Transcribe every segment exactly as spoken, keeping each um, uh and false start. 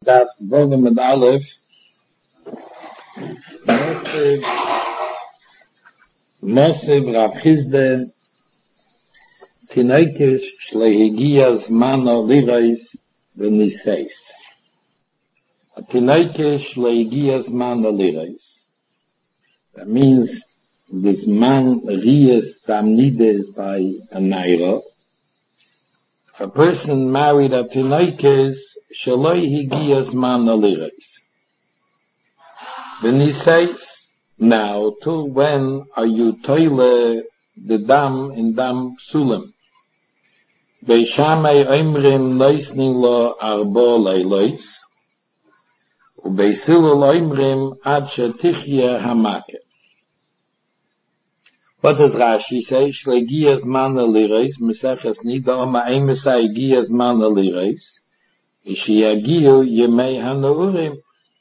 that Volume with Aleph, Moshe, Moshe Rav Chizde, Tinoikesh Shlehigias Mano Lirais V'Niseis. Tinoikesh Shlehigias Mano Lirais. That means this man Rias Tamnides by a Naira. If a person married a Tinoikesh Shlehigias Mano Lirais. Then he says, now, till when are you toile the dam in dam psulim? Beishamei oimrim noisnin lo arbo leilois, ubeisilul oimrim ad shetichye hamake. What does Rashi say? Shlegias man alireis, meseches nida oma eimesai gias man alireis, ishiyagiu yemei hanaurim.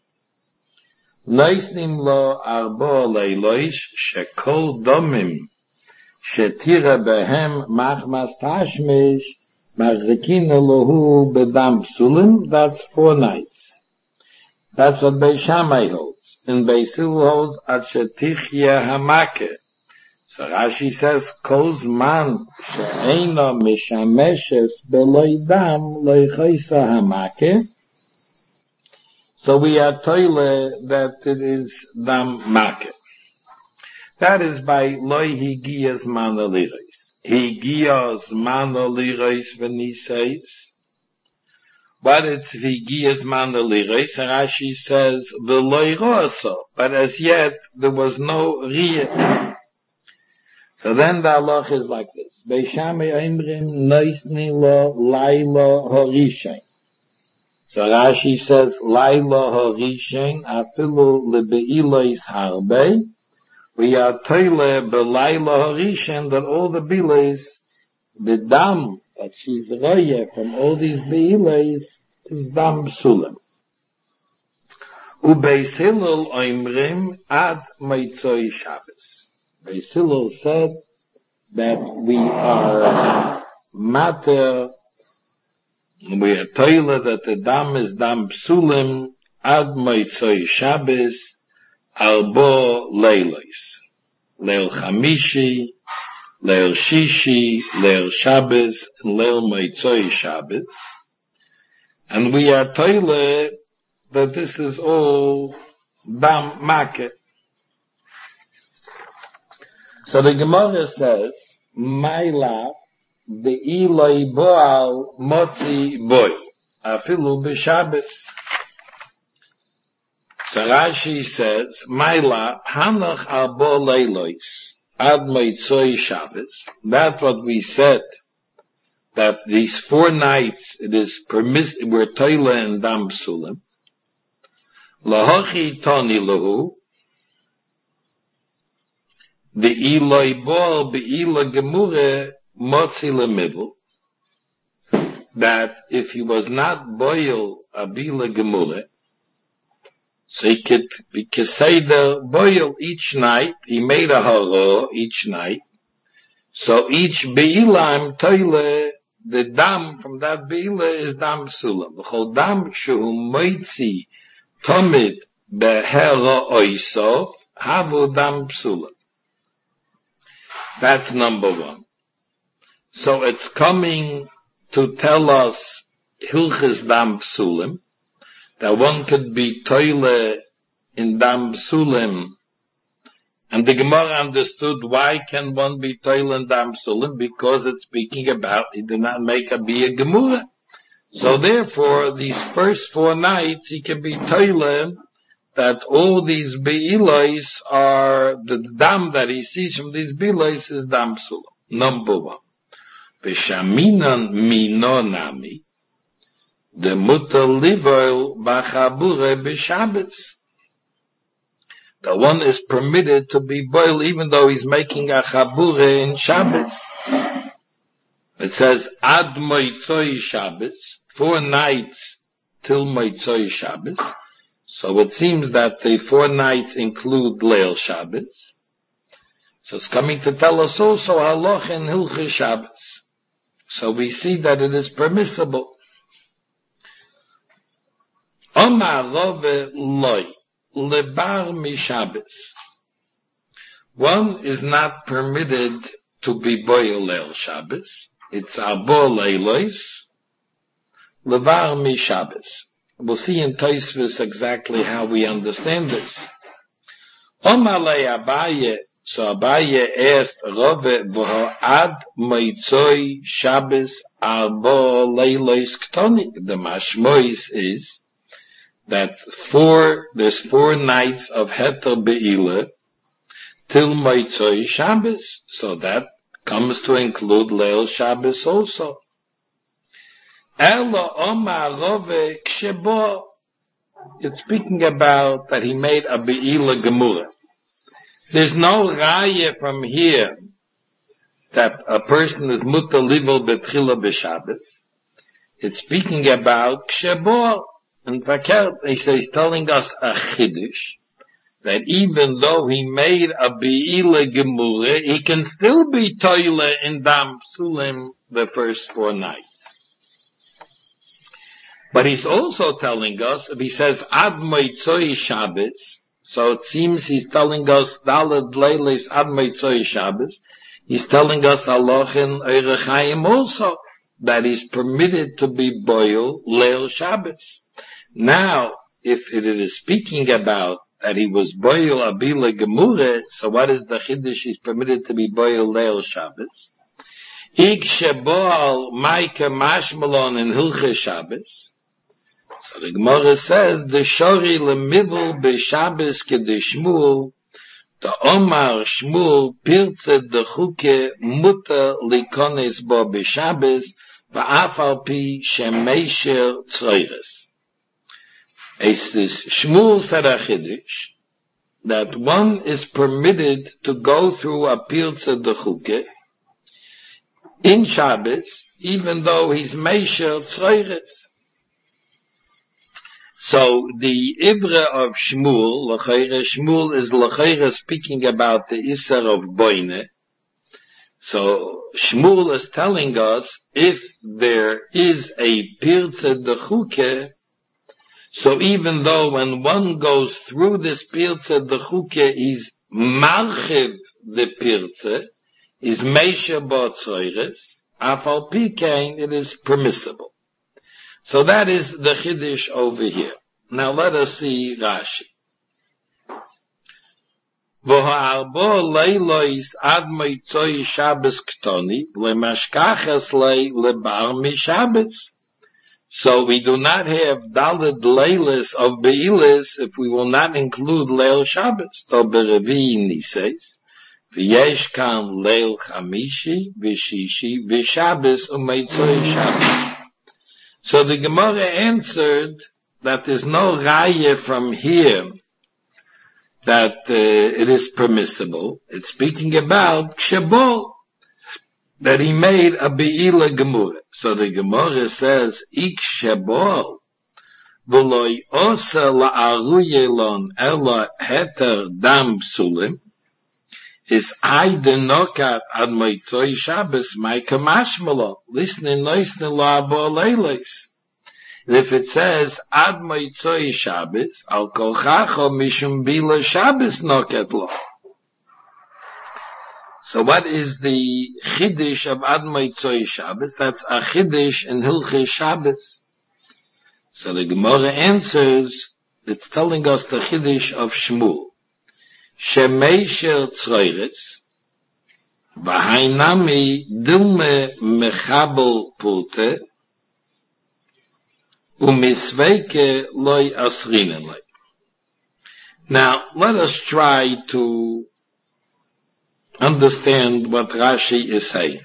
Noisnim lo arbo leilois, shekol domim, shetira behem machmas tashmish, machzekina lohu bedam psulim, that's four nights. That's what Beis Shammai holds. And Beis Hillel holds at shetichya hamake. So Rashi says, kol zman she'eino mishameshes beloi dam loichoisa hamake. So we are toile that it is dam make. That is by loy higiyas manaliris. Higiyas manaliris when he says, but it's higiyas manaliris, and Rashi says, v'loy ro'aso, but as yet there was no riyah. So then the halach is like this. Beis Shammai oimrim noisni lo lailo horishain. So Rashi says, Laila harishain afilu lebeilois harbe. We are toile beLaila harishain that all the bilois, the dam that she's roye from all these beilois is dam psulim. Ubeis Hillel oimrim ad meitzoi Shabbos. Beis Hillel said that we are matter. We are told that the dam is dam psulim ad moitzoi Shabbos arbo leilos. Leil chamishi, leil shishi, leil Shabbos, and leil moitzoi Shabbos. And we are told that this is all dam make. So the Gemara says, Maila the Eloi Boal Motzi Boy, Afilu B'Shabbos. So Rashi says, Maila Hanach Arbo Leilois Ad Moitzoi Shabbos. That's what we said, that these four nights it is permissible, we're toile and dam psulim. Lahochi Toni Lahu, the Eloi Boal Be'ila Gemure Motzi lemidl, that if he was not boil abila gemule, so he could be keseder boil each night, he made a haro each night, so each beilam toile, the dam from that beila is dam psulam. V'chol dam shehu moitzi tomid behera oisof, havu dam psulam. That's number one. So it's coming to tell us Hilchis Dam Psulim, that one could be toile in Dam Psulim. And the Gemara understood why can one be toile in Dam Psulim, because it's speaking about he did not make a Bia Gemura. So therefore, these first four nights he can be toile, that all these Beilois are, the Dam that he sees from these Beilois is Dam Psulim. Number one. V'shaminan minonami, the mutter livoil b'chabure b'Shabbos. The one is permitted to be boiled even though he's making a chabure in Shabbos. It says ad moitzoi Shabbos, four nights till moitzoi Shabbos. So it seems that the four nights include Leil Shabbos. So it's coming to tell us also halach in Hilchis Shabbos. So we see that it is permissible. Omar Rove loy lebar mishabes. One is not permitted to be boil leil Shabbos. It's arbo leilois levar mishabes. We'll see in Tosfos exactly how we understand this. Omar le Abaye, so Abaye asked Rove v'ho ad moitzoi Shabbos arbo leilois ktoni. The mashmois is that four, there's four nights of Heter Be'ila till Moitzoi Shabbos. So that comes to include Leil Shabbos also. Elo Omar Rove Kshebo. It's speaking about that he made a Be'ila Gemura. There's no raya from here that a person is mutar livel betchila b'Shabbos. It's speaking about Kshebo. And verkehrt, he's telling us a chiddush, that even though he made a be'ila gemura, he can still be toile in dam psulim the first four nights. But he's also telling us, if he says ad moitzoi Shabbos, so it seems he's telling us daled leilis ad moitzoi Shabbos, he's telling us halachin Orach Chaim also, that he's permitted to be boil leil Shabbos. Now, if it is speaking about that he was boil abila gemure, so what is the chiddush? He's permitted to be boil leil Shabbos. Ik sheboal maike mashmalon in hilche Shabbos. So the Gemara says the shori lemivel beShabbos kedeshmul, the Omar Shmuel pirtzed the chuke muta likones bo beShabbos va'af al pi shemesher tzroires. It's this Shmuel said a chiddush that one is permitted to go through a pirtzah dechuke in Shabbos, even though he's meisher tzroires. So the ivra of Shmuel, l'chayre, Shmuel is l'chayre speaking about the Isser of Boine. So Shmuel is telling us if there is a pirtzah dechuke, so even though when one goes through this pirtzah dechuke, he's marchiv the pirtzah, is meisher b'tzoires, afal pikein, it is permissible. So that is the chiddush over here. Now let us see Rashi. V'ha'arbo leilois ad moitzoi Shabbos ktoni lemashkachas lei lebar mishabbos. So we do not have daled leilis of beilis if we will not include leil Shabbos. To berevi nises v'yesh kan leil chamishi v'shishi v'Shabbos u'meitzoi Shabbos. So the Gemara answered that there's no raya from here that uh, it is permissible. It's speaking about Kshebol, that he made a be'ila gemura. So the Gemara says, Ik Kshebol, v'loi osa la'aruyelon ela heter dam psulim, is I denokat ad moitzoi Shabbos my kamashmalo. Listening, listening, la bo leilis. If it says ad moitzoi Shabbos, al kol chacho mishum bila Shabbos noket lo. So what is the chiddush of ad moitzoi Shabbos? That's a chiddush in hilche Shabbos. So the Gemara answers, it's telling us the chiddush of Shmuel. Shemeisher tzroires, v'hainami dilme mechabel pulte, umisveike loy asrinelei. Now, let us try to understand what Rashi is saying.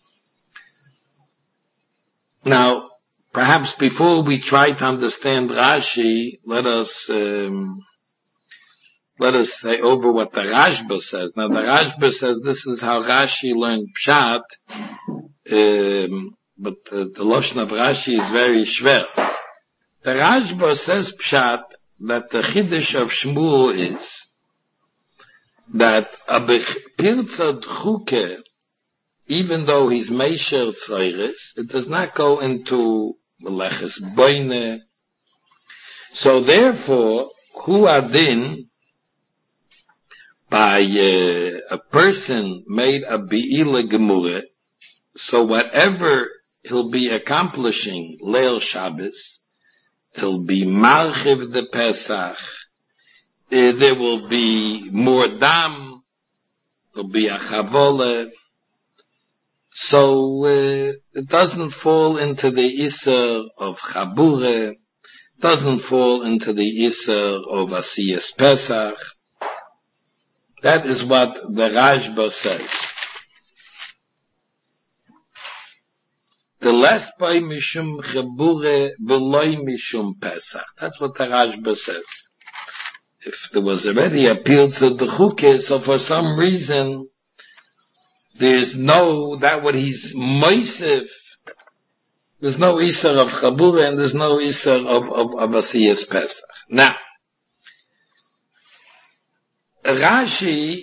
Now, perhaps before we try to understand Rashi, let us um, Let us say over what the Rashba says. Now the Rashba says this is how Rashi learned Pshat, um, but uh, the Lashon of Rashi is very schwer. The Rashba says Pshat that the Chiddush of Shmuel is that a Pirtzad Chuke, even though he's Meisher Tzroires, it does not go into Meleches Boine. So therefore, hu adin, by uh, a person made a bi'ila gemura, so whatever he'll be accomplishing Leil Shabbos, he'll be marchiv the Pesach, uh, there will be more dam, there'll be a chavola, so uh, it doesn't fall into the Isser of Chabure, doesn't fall into the Isser of Asiyas Pesach. That is what the Rashba says. The less by mishum chabure v'loy mishum Pesach. That's what the Rashba says. If there was already appeal to the Chukah, so for some reason there's no, that what he's moisef, there's no Isser of chabure and there's no Isser of, of, of Asiyas Pesach. Now, Rashi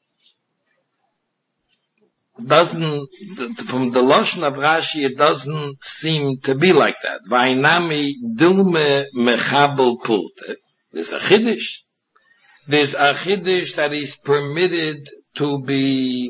doesn't, from the Lashon of Rashi, it doesn't seem to be like that. Vainami dilme mechabel pulte. There's a chiddush. There's a chiddush that is permitted to be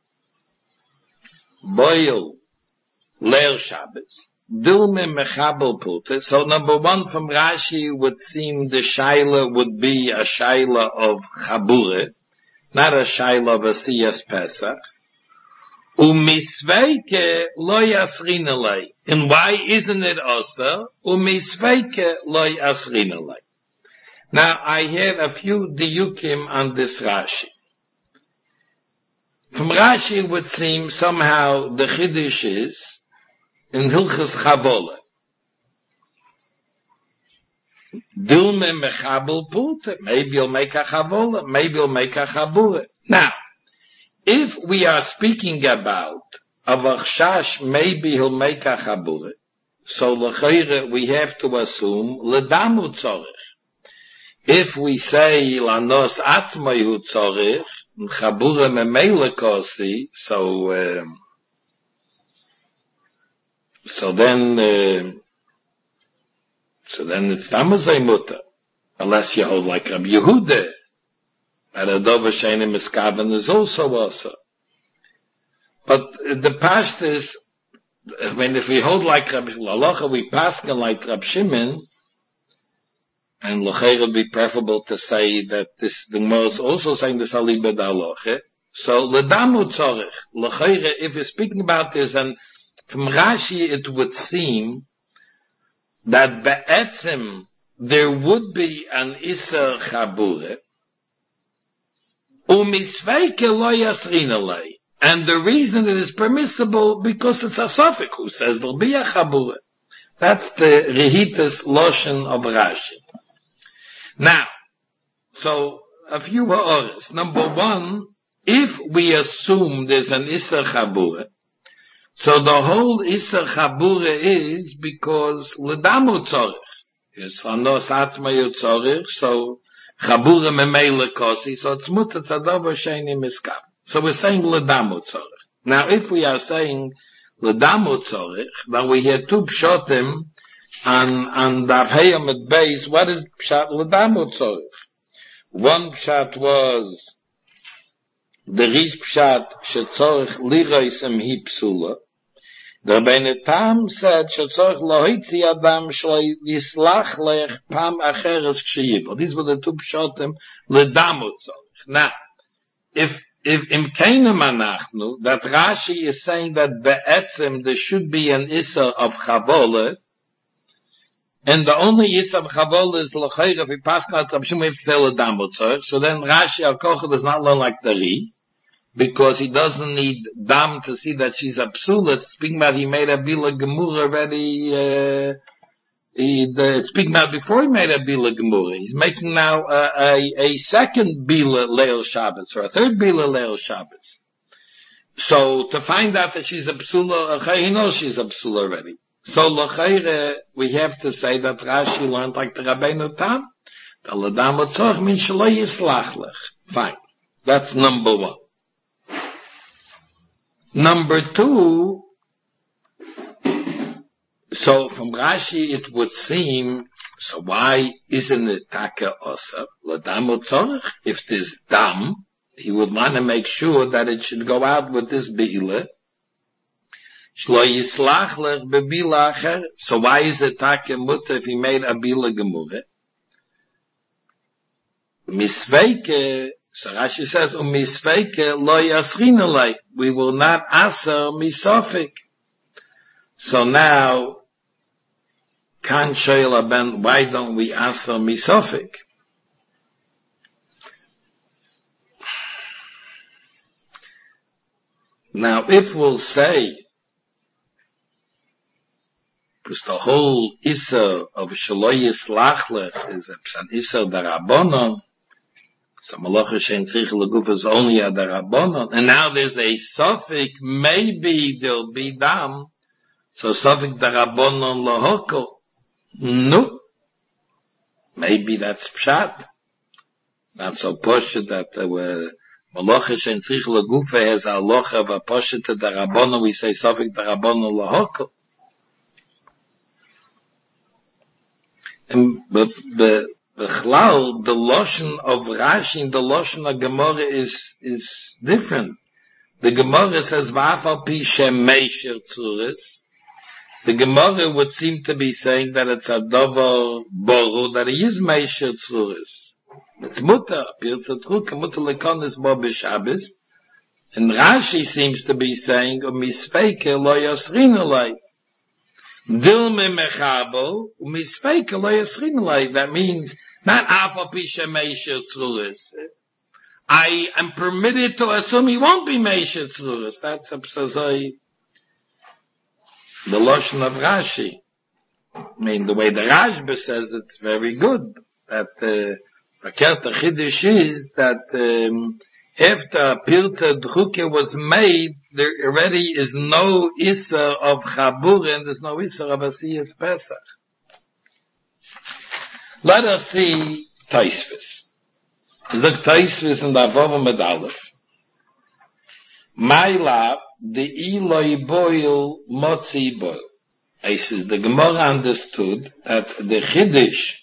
boiled Leil Shabbos. Dilme mechabel pulte. So number one from Rashi would seem the shaila would be a shaila of chabure, not a shaila of Asiyas Pesach. Umisveike lo yasrinalei. And why isn't it also? Umisveike lo yasrinalei. Now I had a few diyukim on this Rashi. From Rashi it would seem somehow the chiddush is in Hilchas Chavola. Dilme mechabel pulte. Maybe you'll make a Chavola, maybe you'll make a Chabura. Now, if we are speaking about Avachshash, maybe he'll make a Chabura. So l'chayre, we have to assume l'damu tzorich. If we say lanos atzmayu tzorich, Chabura memele kosi, so um, so then uh, so then it's damazay muta, unless you hold like Rabbi Yehuda. And a dover sheini miskaven is also also. But the past is, I mean, if we hold like Rabbi Lalacha, we paskin like Rabbi Shimon, and L'chayr would be preferable to say that this, the Gemara is also saying this aliba d'aloche. So, l'damu tzorich, L'chayr, if you're speaking about this, and from Rashi it would seem that be'etzim, there would be an Isser Chabure, and the reason it is permissible because it's a Sofik who says there'll be a Chabura. That's the Rehitas Loshen of Rashi. Now, so a few ha'oras. Number one, if we assume there's an Isser Chabura, so the whole Isser Chabura is because L'damu Tzorich. It's Fanos Atzmayu Tzorich, so Chabura memele kosi, so it's mutter tzadavar sheini miskab. So we're saying l'damu tzorich. Now, if we are saying l'damu tzorich, then we hear two pshotim on on Daf Heyam at base. What is pshat l'damu tzorich? One pshat was the rish pshat shetzorich liroisem hi psula. The Rebbeinu Tam said, "Shetzorich lohitzi adam shloi yislach lech pam acheres ksheyiv." These were the two pshatim ledamu tzorich. Now, if if imkeinem anachnu, that Rashi is saying that be'etzim there should be an issa of chavola, and the only issa of chavola is l'chayr if we pass out Rabshim we have to say ledamu tzorich. So then Rashi al kocha does not learn like the Ri, because he doesn't need dam to see that she's a psula. Speaking about he made a bila gemura already, uh, he, the, speaking about before he made a bila gemura. He's making now a, a, a second bila leil Shabbos, or a third bila leil Shabbos. So to find out that she's a psula, he knows she's a psula already. So l'chayre, we have to say that Rashi learned like the Rabbeinu Tam. The l'dam l'tzorch means shelo yislach lech. Fine. That's number one. Number two, so from Rashi it would seem, So why isn't it taka osa? L'dam utzorich. If there's dam, he would want to make sure that it should go out with this be'ila. Shlo yislach lech bebila acher. So why is it taka mutter if he made a bila gemure? Misveike, so Rashi says, um misveike lo yaschinalei. We will not aser misofik. So now, kan shoyla ben, why don't we aser misofik? Now, if we'll say, because the whole Issa of Shaloyis Lachlech is a Psan Issa Darabonon, so Malacha Shein Tzrich L'Guf is only a Darabonon, and now there's a Sofik, maybe there'll be Dam, so Sofik Darabonon Lohoko. No. Maybe that's Pshat. Not so Poshet that uh, where Malacha Shein Tzrich L'Guf has a Locha of a Poshet Darabonon, we say Sofik Darabonon Lohoko. And but the the chlal, the lotion of Rashi, the lotion of Gemara is is different. The Gemara says va'afal pi shemeisher tzuris. The Gemara would seem to be saying that it's a dover boru that he is meisher tzuris. It's mutter pirza truk mutter lekonis bo b'Shabbos. And Rashi seems to be saying umisfeike lo yasrin alay. Dilme mechabel, umisfeike lo yaschinalei. That means not alpha pisha meisher tzruris. I am permitted to assume he won't be meisher tzruris. That's a psazoi, the lotion of Rashi. I mean, the way the Rashba says it's very good. That uh, verkehrt chiddush is that um, after Pirza Druke was made, there already is no Issa of Chabur and there's no Issa of Asiyas Pesach. Let us see Taisvis. Look Taisvis in the Avova Medalef. My love, the Eloi boil, Motzi boil. I says the Gemara understood that the Chiddush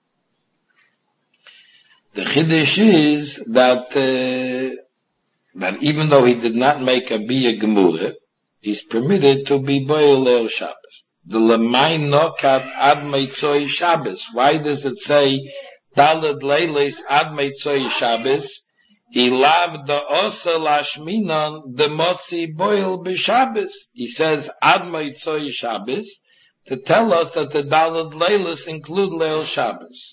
The Chiddush is that, uh, that even though he did not make a Bia Gemurah, he's permitted to be Boil El Shabbos. The Lemay Nokat Ad Meitzoi Shabbos. Why does it say Dalad Leilis Ad Meitzoi Shabbos? Ilav the Osa Lashminon the Motzi Boil B'Shabbos. He says Ad Meitzoi Shabbos to tell us that the Dalad Leilis include Leil Shabbos.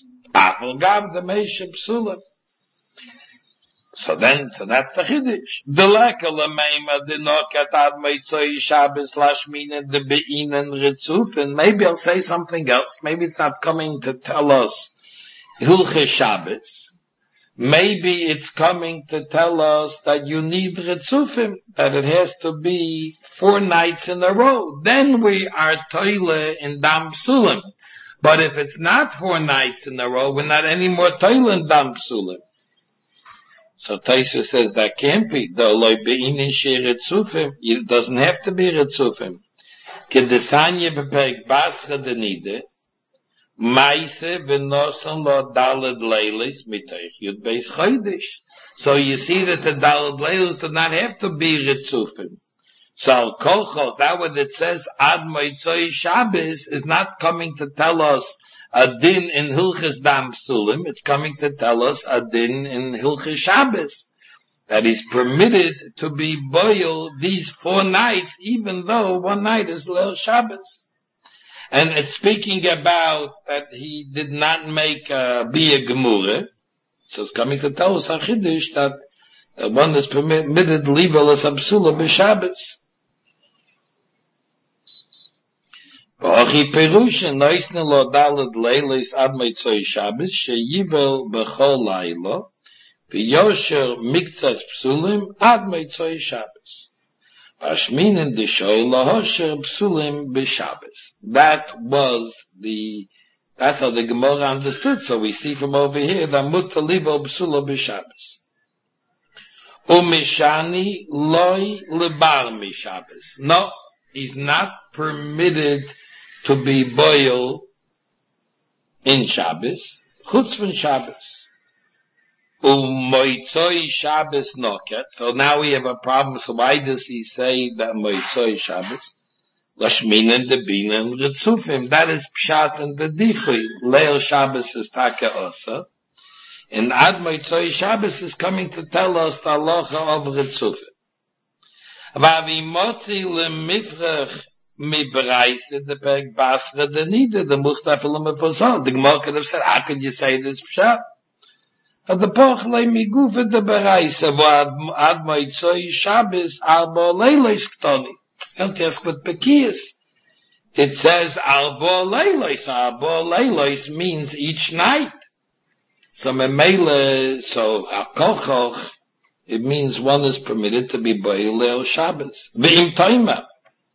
So then, so that's the Chiddush. The lekala meima the nokat ad meitzoi Shabbos lashminen the bein and ritzufin. Maybe I'll say something else. Maybe it's not coming to tell us Hilche Shabbos. Maybe it's coming to tell us that you need ritzufim, that it has to be four nights in a row. Then we are toile in Dam Sulim. But if it's not four nights in a row, we're not any more toiling dam psulim. So Taisa says that can't be. It doesn't have to be ritzufim. Kedesanya beperek basra denide, maise v'nosan lo dalad leilis mitoich yud beis chodesh. So you see that the dalad leilis do not have to be ritzufim. So kolchol, that what it says ad moitzoi Shabbos is not coming to tell us a din in Hilchis Dam Psulim. It's coming to tell us a din in Hilchis Shabbos. That is permitted to be boil these four nights, even though one night is Leil Shabbos. And it's speaking about that he did not make uh, Bia Gemurah. So it's coming to tell us a Chiddush that uh, one is permitted Livel as Absula b'Shabbos. V'achi perusha noisne lo dalad leilis ad meitzoi Shabbos sheyivel b'chol laila v'yosher miktzas psulim ad meitzoi Shabbos v'ashminin d'shoy lahosher psulim b'Shabbos. That was the, that's how the Gemara understood. So we see from over here that muta libo psula b'Shabbos. Umishani loy lebar mishabbos. No, he's not permitted to be boil in Shabbos, chutz von Shabbos. U'moitzoi Shabbos noket. So now we have a problem. So why does he say that moitzoi Shabbos? Lashminen de binen ritzufim. That is pshat and the dichui. Leil Shabbos is take osa. And Ad moitzoi Shabbos is coming to tell us the halacha of ritzufim. Vavi motzi lemifrach mi bereise the peg basra de nida, the muchtafel mefosal. The Gemara could have said, how could you say this pshat? At the pochle mi gufe de bereise, wo ad moitzoi Shabbos arba leilos ktoni. Don't ask what Pekiyas. It says arba leilos. Arba leilos means each night. So memele, so akochoch, it means one is permitted to be boil leil Shabbos. Ve'im toima.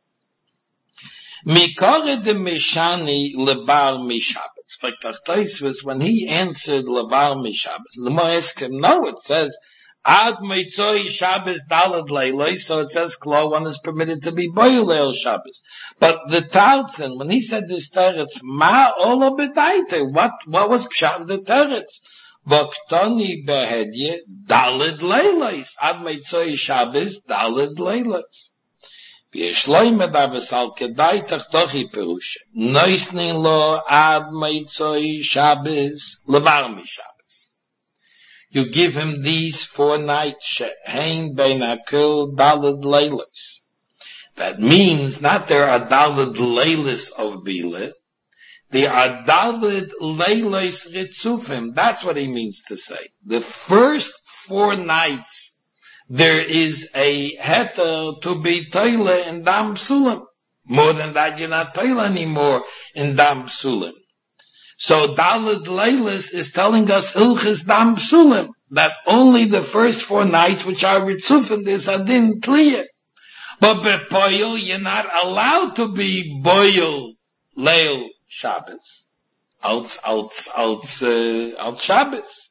Mikore de mishani lebar mi Shabbos. Like Tachtosvus, when he answered lebar mi Shabbos, the more asked him, no, it says ad meitzoi Shabbos dalad leiloi, so it says klo, one is permitted to be boil leil Shabbos. But the Tartzen, when he said this teretz, ma ola bedaite, what, what was pshat the teretz? Voktoni behedye dalad leilos, ad meitzoi Shabbos dalad leilos. V'yeshloime davis al kedai tachtochi perusha. Noisnin lo ad meitzoi Shabbos levar mi Shabbos. You give him these four nights, she'ein bein akil dalad leilos. That means not there are dalad leilos of Bila, there are dalad leilos ritzufim. That's what he means to say. The first four nights, there is a heter to be toile in dam sulam. More than that, you're not toile anymore in dam sulam. So dalad leilos is telling us hilchis dam sulam, that only the first four nights, which are ritzufim, there's adin clear. But bepoil, you're not allowed to be boil leil Shabbos. Out, out, out, uh, out Shabbos.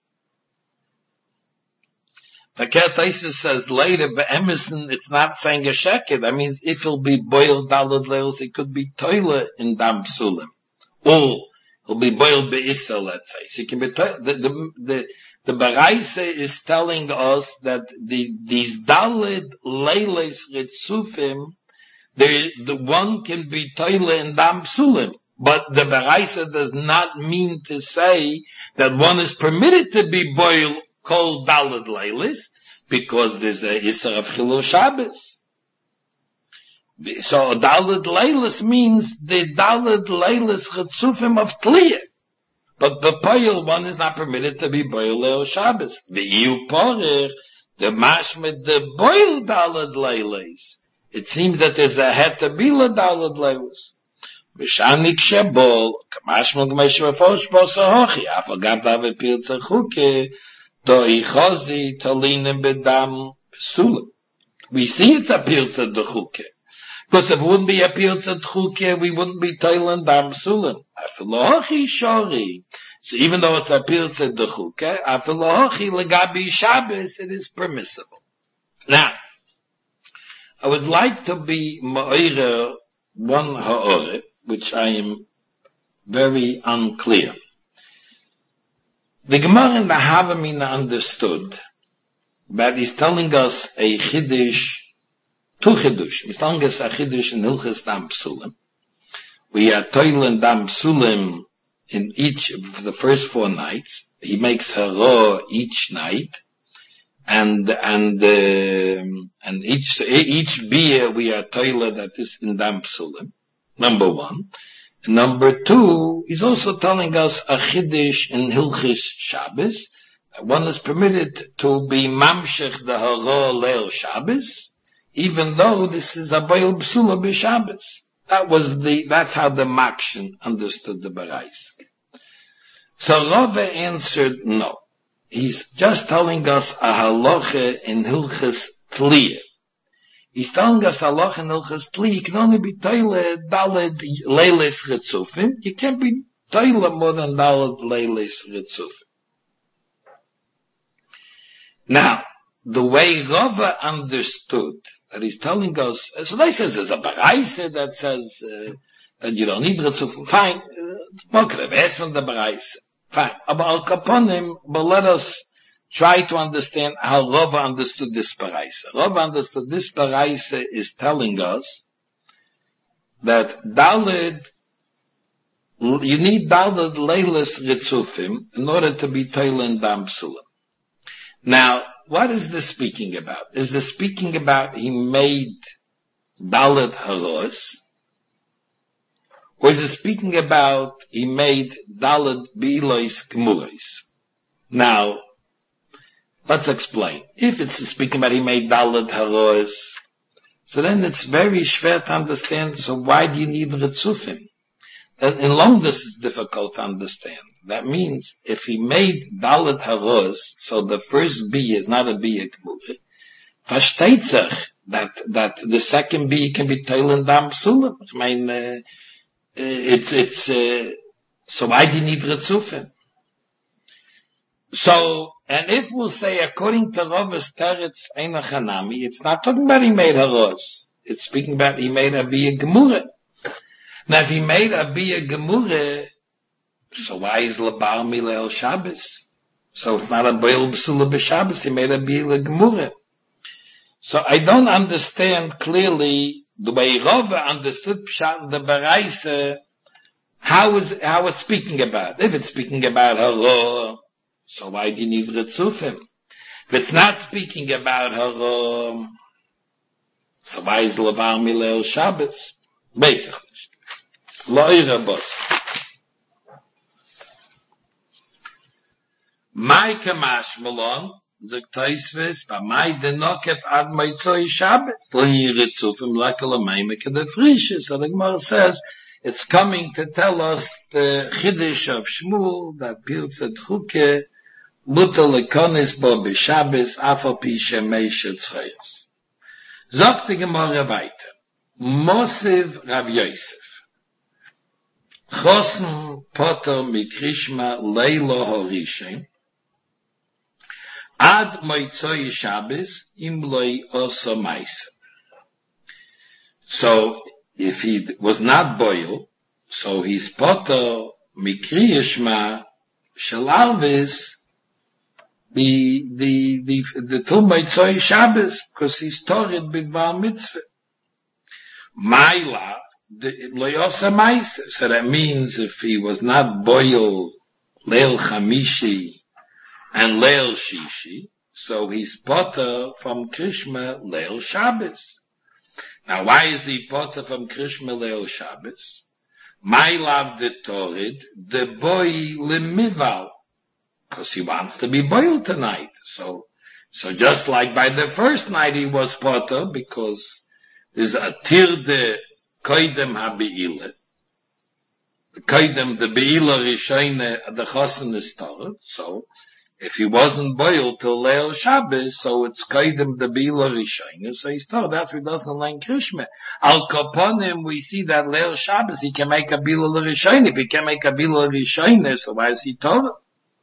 The Ketaisis says later, but Emerson, it's not saying a sheker. That means if it'll be boiled dalad leils, it could be toilet in dam sulim. Or it'll be boiled be'issa, let's say. So it can be toilet. The, the, the, the Baraise is telling us that the, these dalad leiles ritzufim, the, the one can be toilet in dam sulim. But the Baraisa does not mean to say that one is permitted to be boiled called dalad leilis, because there's a Isser of Chilul Shabbos. So dalad leilis means the dalad leilis chitzufim of Tliyah. But the poil one is not permitted to be boil leil Shabbos. The iu porer, the mashmed, the boil dalad leilis. It seems that there's a hetabila dalad leilis. Mishanik shebol, kamashmel gmesh mefosh bosahochi, afagav davet piltzer chuke, we see it's a pilza de chuke. Because if it wouldn't be a pilza de chuke, we wouldn't be teilen dam sulim. Afilohachi shori. So even though it's a pilza de chuke, afilohachi legabi Shabbos, it is permissible. Now, I would like to be ma'ira one ha'ore, which I am very unclear. The Gemara in the Havamina understood that he's telling us a chiddush, two chiddush. He's telling us a chiddush in Hilchas Dam Psulim. We are toiling Dam Psulim in each of the first four nights. He makes hara each night, and and uh, and each each beer we are toiling that is in Dam Psulim. Number one. Number two, he's also telling us a chiddush in Hilchis Shabbos. One is permitted to be mamshech the hara leil Shabbos, even though this is a boil b'sula b'Shabbos. That was the, that's how the Makshin understood the Barais. So Rave answered no. He's just telling us a halacha in Hilchis Tliyah. He's telling us halacha in Hilchas Tliyah, you can only be toile daled leiles ritzufim. You can't be toile more than daled leiles ritzufim. Now, the way Rava understood that he's telling us, so they says there's a baraisa that says uh, and you don't need Ritzufim. Fine. Okay, best from the Bereise. Fine. Aber Al Kaponim, but let us try to understand how Rava understood this Bereise. Rava understood this Bereise is telling us that Daled, you need Daled Leilas Ritzufim in order to be Teilen Dam Psulim. Now, what is this speaking about? Is this speaking about he made Daled Haros? Or is it speaking about he made Daled Bilois Gmurais? Now, let's explain. If it's speaking about he made Daled Haros, so then it's very schwer to understand, so why do you need Ritzufim? And in long this is difficult to understand. That means if he made Daled Haros, so the first B is not a B Gmurais, versteht sich that, that the second B can be Teilen Dam Psulim. I mean, uh, It's, it's, uh, so why do you need Ritzufim? So, and if we'll say, according to Rava's Teretz Eina Chanami, it's not talking about he made Haros. It's speaking about he made a Bia Gemurah. Now, if he made a Bia Gemurah, so why is Labar Milel Shabbos? So it's not a Beil B'Sula B'Shabbos, he made a Bia Gemurah. So I don't understand clearly the way Rava understood Pshat, the Bereise, how is, how it's speaking about. If it's speaking about Haro, so why do you need Ritzufim? If it's not speaking about Haro, so why is Lavar Milel Shabbos? Basically. Lo'ira Bos. My Kamash Malon, Zog Taisves, ba mai denoket ad Motzei Shabbos. L'ni Ritzufim lakel amaymek the frishes. So the Gemara says, it's coming to tell us the Chiddush of Shmuel, that Pirtzat Chuke, muter lekonis bo b'Shabbos, afal pi shemei shetzchayos. Zog the Gemara weiter. Mosiv Rav Yosef. Chosen Potter mikrishma leilo horishem. Ad Motzei Shabbos im loy osa maisa. So, if he was not boiled, so he's potter mikri yishma shel arvis the the the the two Motzei Shabbos, because he's tored b'dvar mitzvah. Maila the loy osa maisa. So that means if he was not boiled leil chamishi and Leil Shishi, so he's potter from Krishma Leil Shabbos. Now why is he potter from Krishma Leil Shabbos? My love the Torid, the boy lemival, because he wants to be boiled tonight. So, so just like by the first night he was potter, because there's a tirde koidem ha-be'ile. The koidem, the be'ile rishayne, the chosen is Torah, so, if he wasn't boiled till Leil Shabbos, so it's Kaidem the Bila Rishayna, so he's told that's why he doesn't learn Krishma. Al Kaponim, we see that Leil Shabbos, he can make a Bila Rishayna. If he can make a Bila Rishayna, so why is he told?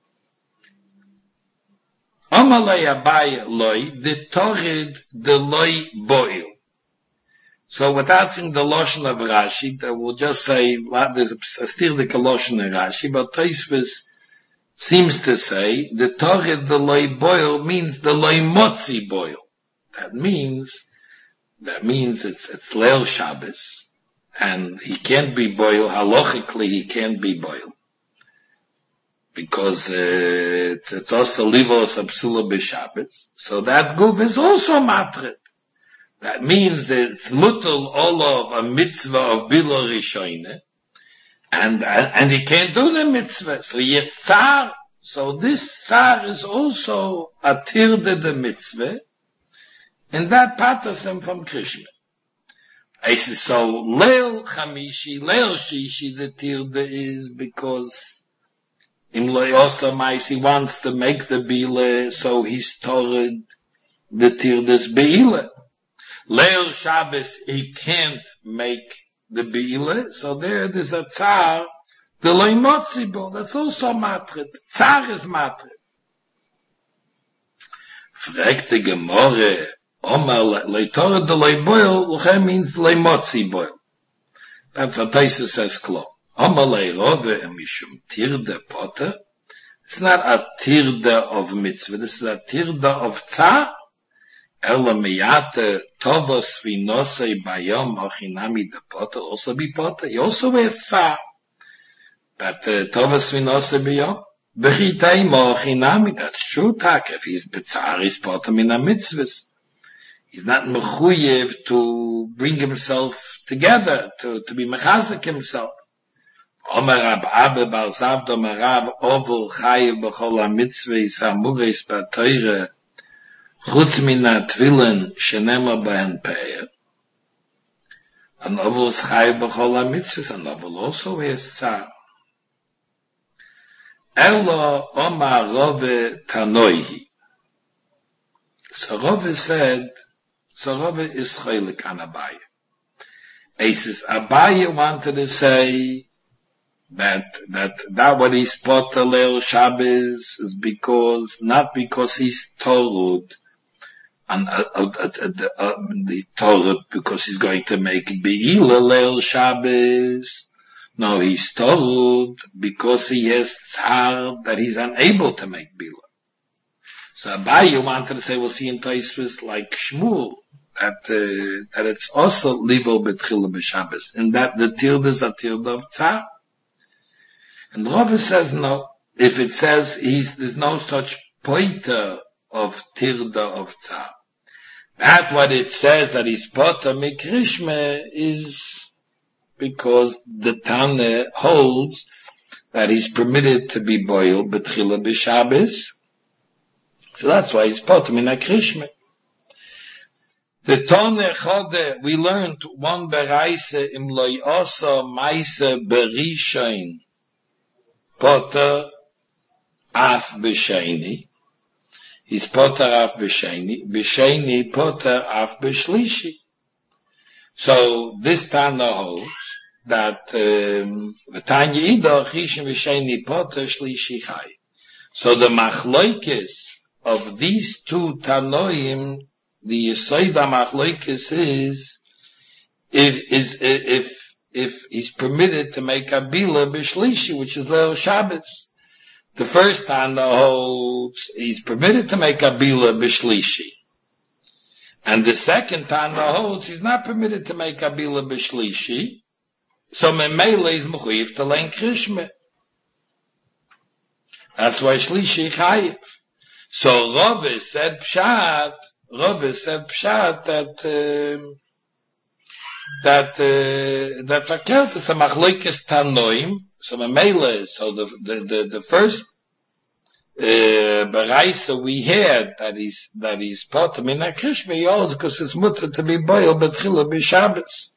Amalei Abai Loi, the Torid, the Loi Boil. So without saying the Lashon of Rashi, we'll just say, there's still the Lashon of Rashi, but Tosfos seems to say the Torid the loy boil means the loy motzi boil. That means that means it's it's Leil Shabbos, and he can't be boiled. Halachically, he can't be boiled because uh, it's it's also livos absula b'Shabbos. So that guf is also matrit. That means that it's mutal all of a mitzvah of bilo rishoyne. And, and he can't do the mitzvah. So yes, tzar. So this tzar is also a tirde the mitzvah. And that patters him from Krishna. I say, so Leil Chamishi, Leil Shishi, the tirde is because in Leosa Mais he wants to make the bile, so he's told the tirde's beile. Leil Shabbos, he can't make the Beile, so there there's a Tzar, the Leimotzibo, that's also Matrit. Tzar is Matrit. Fragt die Gemorre, Omar Leitor de Leiboil, Luchem means Leimotzibo. That's what Taisa says, Klo. Amalei Rove Mishum Tirde Potter. It's not a tirde of mitzvah. This is a tirde of tzar. Ela miyate tovos vinosei bayom ochinami de potter also be potter. He also wears tzar. But uh, tovos vinosei bayom. Bechitei ochinami. That's true, tak. If he's betzar, he's potter min ha-mitzvahs. He's not mechuyev to bring himself together, to, to be mechazik himself. Omer Rab Abba Bar Zavda Omer Rav Ovel Chayev B'chol HaMitzvahs HaMuris BaTorah Chutz Min HaTfilen Shenemar Behen Pe'er. An Ovel is Chayev B'chol HaMitzvahs, an Ovel also wears tzar. Elo Omar Rove Tanoihi. So Rove said, so Rove is Chaylik an Abaye. He says, Abaye wanted to say, that that that what he's potter leil Shabbos is because not because he's told and uh, uh, uh, uh, uh, the Torah because he's going to make beila leil Shabbos. No, he's told because he has tzar that he's unable to make bila. So Abaye wanted to say, we'll see in Tosfos like Shmuel that uh, that it's also livo betchila b'Shabbos, and that the tirda is a tirda of tzar. And Rove says no. If it says he's, there's no such pointer of tirda of tzar. That what it says that he's potter mikrishme is because the Tana holds that he's permitted to be boiled betchila b'Shabbos. So that's why he's potter mikrishme. The Tone Chode, we learned one beraise im loy osa maise berishain. Potter af b'sheni. He's potter af b'sheni. B'sheni potter af b'shlishi. So this Tana holds that um, the Tanya Ida Chishim b'sheni potter shlishi chai. So the machloikis of these two Tanoim, the Yesoida machloikis is if is if if he's permitted to make a bila b'shlishi, which is Leil Shabbos. The first Tana holds he's permitted to make a bila b'shlishi. And the second Tana holds he's not permitted to make a bila b'shlishi. So Memele is mechuyev to lein krishme. That's why shlishi chayiv. So Rove said pshat, Rove said pshat that, um, that uh, that's a kelt, it's a machloikes tanoim, so memele, so the the the, the first uh, beraisa we had that is that is potem in a krishme yos because it's mutter to be boiled betchila b'Shabbos.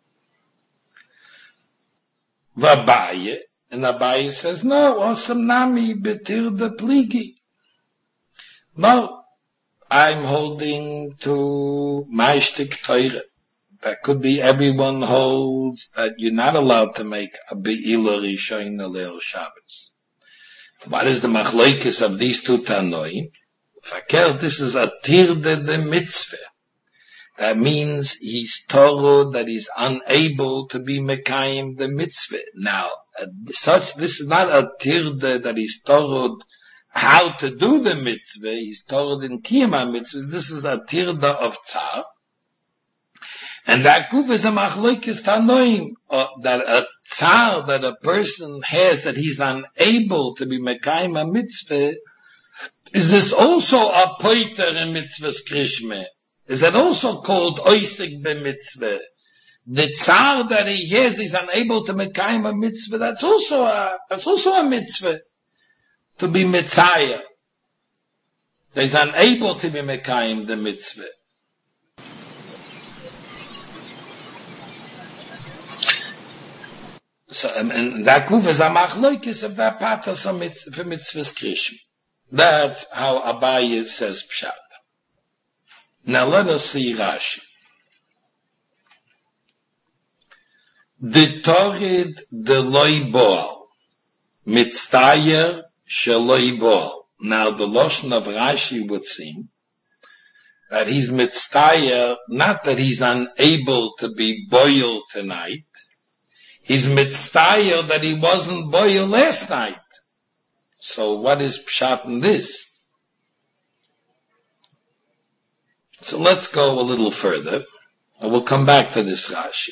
Vabaye, and Abaye says no, osam nami betir the pligi. No, I'm holding to ma'ishtik Torah. That could be everyone holds that you're not allowed to make a be'ila rishayin leil Shabbos. What is the machloikis of these two Tanoim? Fakel, this is a tirde de mitzvah. That means he's told that he's unable to be mekayim the mitzvah. Now, uh, such, this is not a tirde that he's told how to do the mitzvah. He's told in kiyama mitzvah. This is a tirde of tzar. And that guf is a machloikis tanoim, uh, that a tzar that a person has that he's unable to be mekayim a mitzvah. Is this also a poiter in mitzvah's krishme? Is that also called oisik be mitzvah? The tzar that he has, he's unable to mekayim a mitzvah. That's also a that's also a mitzvah to be mitzayah. He's unable to be mekayim the mitzvah. So, and that guf is a machloikis of that patas for mitzvah's krishma. That's how Abaye says pshat. Now let us see Rashi. The Torid de loy boal, mitztayer sheloy boal. Now the loshon of Rashi would seem that he's mitztayer, not that he's unable to be boiled tonight. He's mitzvah that he wasn't boil last night. So what is pshat in this? So let's go a little further, and we'll come back to this Rashi.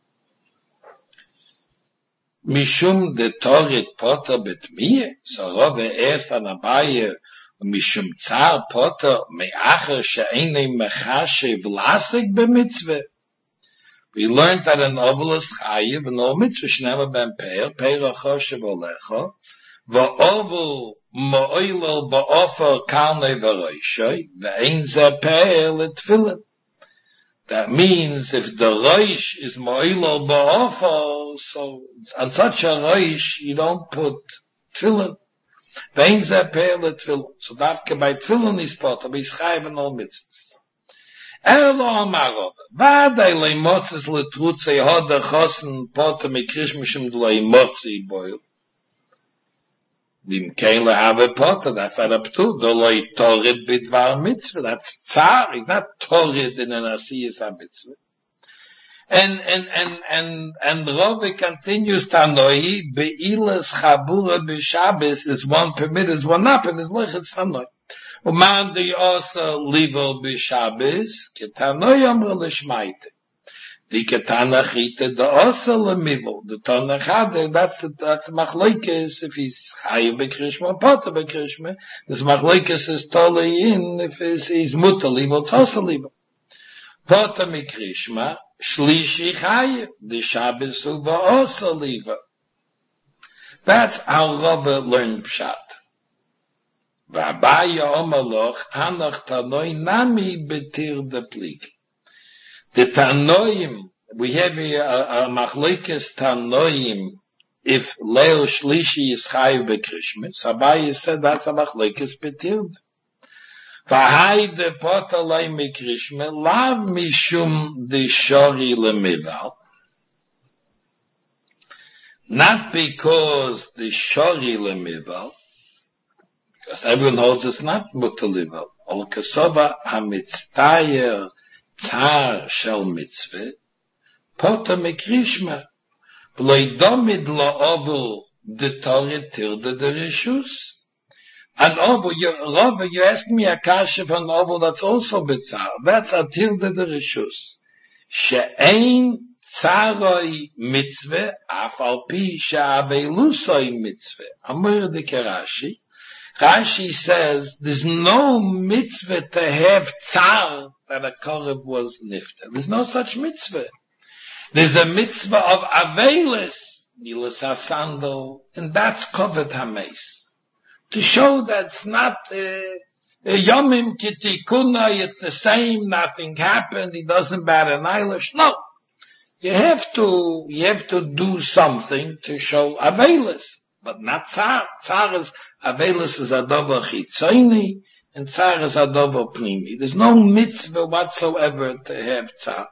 Mishum de Torit Potter betmie, so Rove erst an Abaye, Mishum Tsar Potter me'acher she'enei mechashev lasik b'mitzveh. We learned that an oval is chayiv, and no mitzvah shneva ben peir, peir achoshev olecha, va'oval mo'oilel ba'ofer karnei v'roishoy, ve'ein ze peir l'tfilin. That means if the roish is mo'oilel ba'ofer, so on such a roish you don't put tfilin. Ve'ein ze peir l'tfilin. So dafke by tfilin is potter, but he's chayiv and all mitzvahs. Elo amarov, vaday leimotzes letrutze hoda chosen potter mikrish mishim leimotzi boil. Vim kein lehave potter, that's not up to, do loi torid bidvar mitzvah, that's tsar, he's not torid in an asiyas ha-mitzvah. And, and, and, and, and Rove continues tanoi, be'ilas chabura b'shabes is one permit, is one up, and is loichet tanoi. Uman di osa livo b'shabes, ketanoi amr l'shmaite. Di ketana chite da osa lemivo. The tana chade, that's the, that's the machloikes, if he's chayiv b'krishma, potter b'krishma. This machloikes is totally in, if he's, he's muta livo, it's osa livo. Potter b'krishma, shlishi chayiv, di shabes uva osa livo. That's how Rove learned pshat. V'abaya omaloch, anach tanoi nami betir de plig. The tanoim, we have here a, a machlekes tanoim, if leo shlishi is chayiv bekrishma, Abaya said that's a machlekes betir. V'hai de potalei mikrishma, lav mishum de shori lemival. Not because the shori lemival, because everyone holds it's not mutalival. Ol kasova hamitztayer tsar shel mitzvah, potter mikrishma, v'loi domid lo ovel de toret tirde de rishus. An ovel, you, Rove, you asked me a kasha for an ovel that's also betzar. That's a tirde de rishus. She'ein tsaroi mitzvah, af al pi she'avelusoi mitzvah. Amur de Kerashi. Rashi says there's no mitzvah to have tsar that a korev was nifter. There's no such mitzvah. There's a mitzvah of avelis, nilas hasandal, and that's covered hameis. To show that's not a yomim kitikuna, it's the same, nothing happened, it doesn't bat an eyelash. No. You have to, you have to do something to show avelis, but not tsar. Tsar is Avelis is adover chitzoni, and tsar is adover primi. There's no mitzvah whatsoever to have tsar.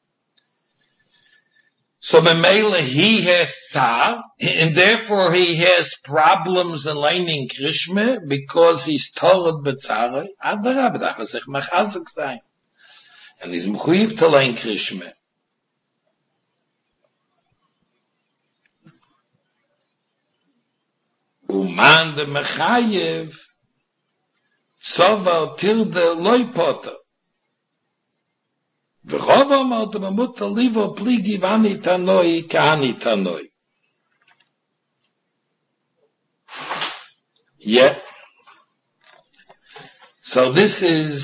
So Memela, he has tsar, and therefore he has problems in learning Krishma, because he's torah b'tzara. Adarab, dach er sich machazik sein. And he's mechuyev to learn Krishma. Uman de mechayev, soval tirde loy potter. V'chov amar de mamut livo pligi vani tanoi kahani tanoi. Yeah. So this is,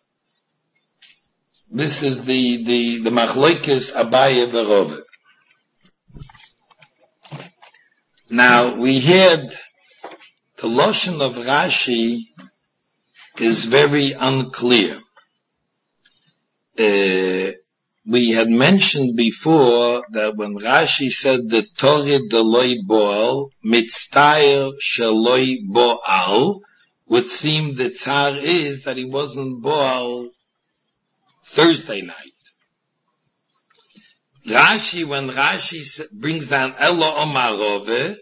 this is the, the, the machlokes Abaya v'Rove. Now, we had the Lashon of Rashi is very unclear. Uh, we had mentioned before that when Rashi said the Torah deloi boal, mitztayer sheloi boal, would seem the tzar is that he wasn't boal Thursday night. Rashi, when Rashi brings down Elo Omarove,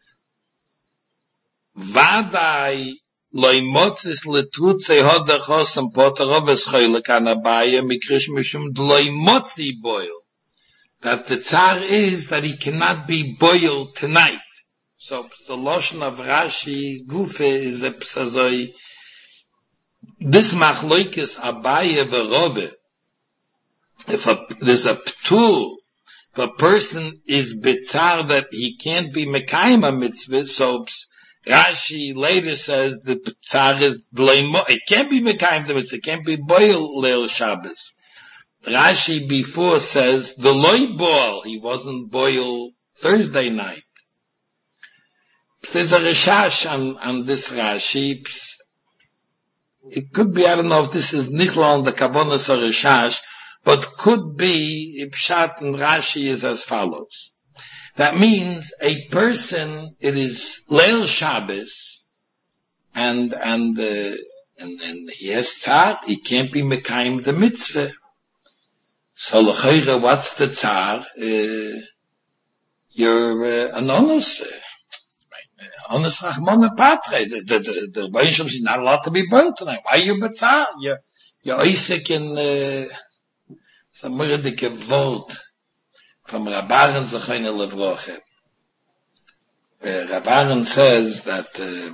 Vadai loimotzis letrutze hoda chosam poter oves choyle kan abaya mikrish mishum loimotzi boil. that the tsar is that he cannot be boiled tonight. So the lotion of Rashi Gufe is a psazoi. This machloikis Abaye v'Rove. If a, there's a ptur, if a person is bitzar that he can't be mekayim a mitzvah, so Rashi later says the bitzar is dleimo. It can't be mekayim the mitzvah. It can't be boiled leil Shabbos. Rashi before says the loy ball. He wasn't boiled Thursday night. There's a reshash on, on this Rashi. It could be, I don't know if this is Nichlal, the Kavonas or Reshash, but could be, Pshat and Rashi is as follows. That means a person, it is Leil Shabbos, and, and, uh, and, and he has tzar, he can't be Mekayim the mitzvah. So, l'chayre, what's the tzar? Uh, you're uh, an honest, uh, honest Rachmana Patre. The, the, the, the Rebbeinu is not allowed to be boiled tonight. Why are you betzar? You're, you're Isaac in, uh, some murdike vote from Rabbaran Zechayne Levroche. Uh, Rabbaran says that, uh,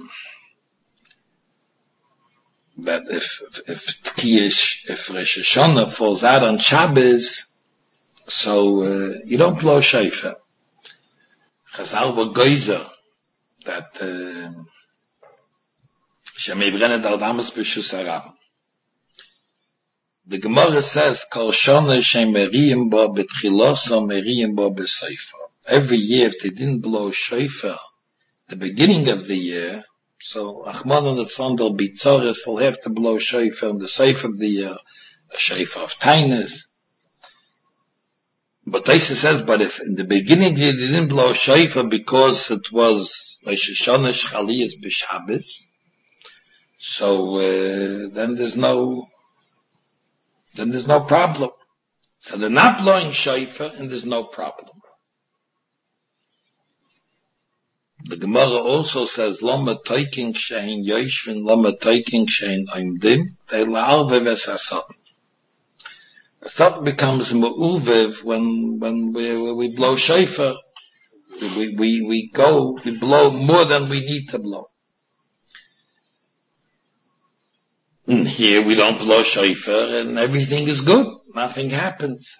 that if, if, if Tkiyish, if Rosh Hashanah falls out on Shabbos, so, uh, you don't blow shofar. Chazal were geyser that, uh, Shemei Brennet al Damas B'Shus HaRabim. The Gemara says, Kol Shana Shem Meriyim Bo B'Tchiloso Meriyim Bo B'Seifo. Every year, if they didn't blow shofar, the beginning of the year, so Achman and Tzon, there'll be tzores, they'll have to blow shofar in the seif of the year, a shofar of Tainus. But Taisa says, but if in the beginning they didn't blow shofar because it was Rosh Hashanah Shchaliyas B'Shabbos, so uh, then there's no then there's no problem. So they're not blowing shofar and there's no problem. The Gemara also says, Lama toiking shein yoshvin, Lama toiking shein oimdim, they la'alve v'sasot. The thought becomes me'uvev when, when we, when we blow shofar. We, we, we go, we blow more than we need to blow. And here we don't blow shofar and everything is good. Nothing happens.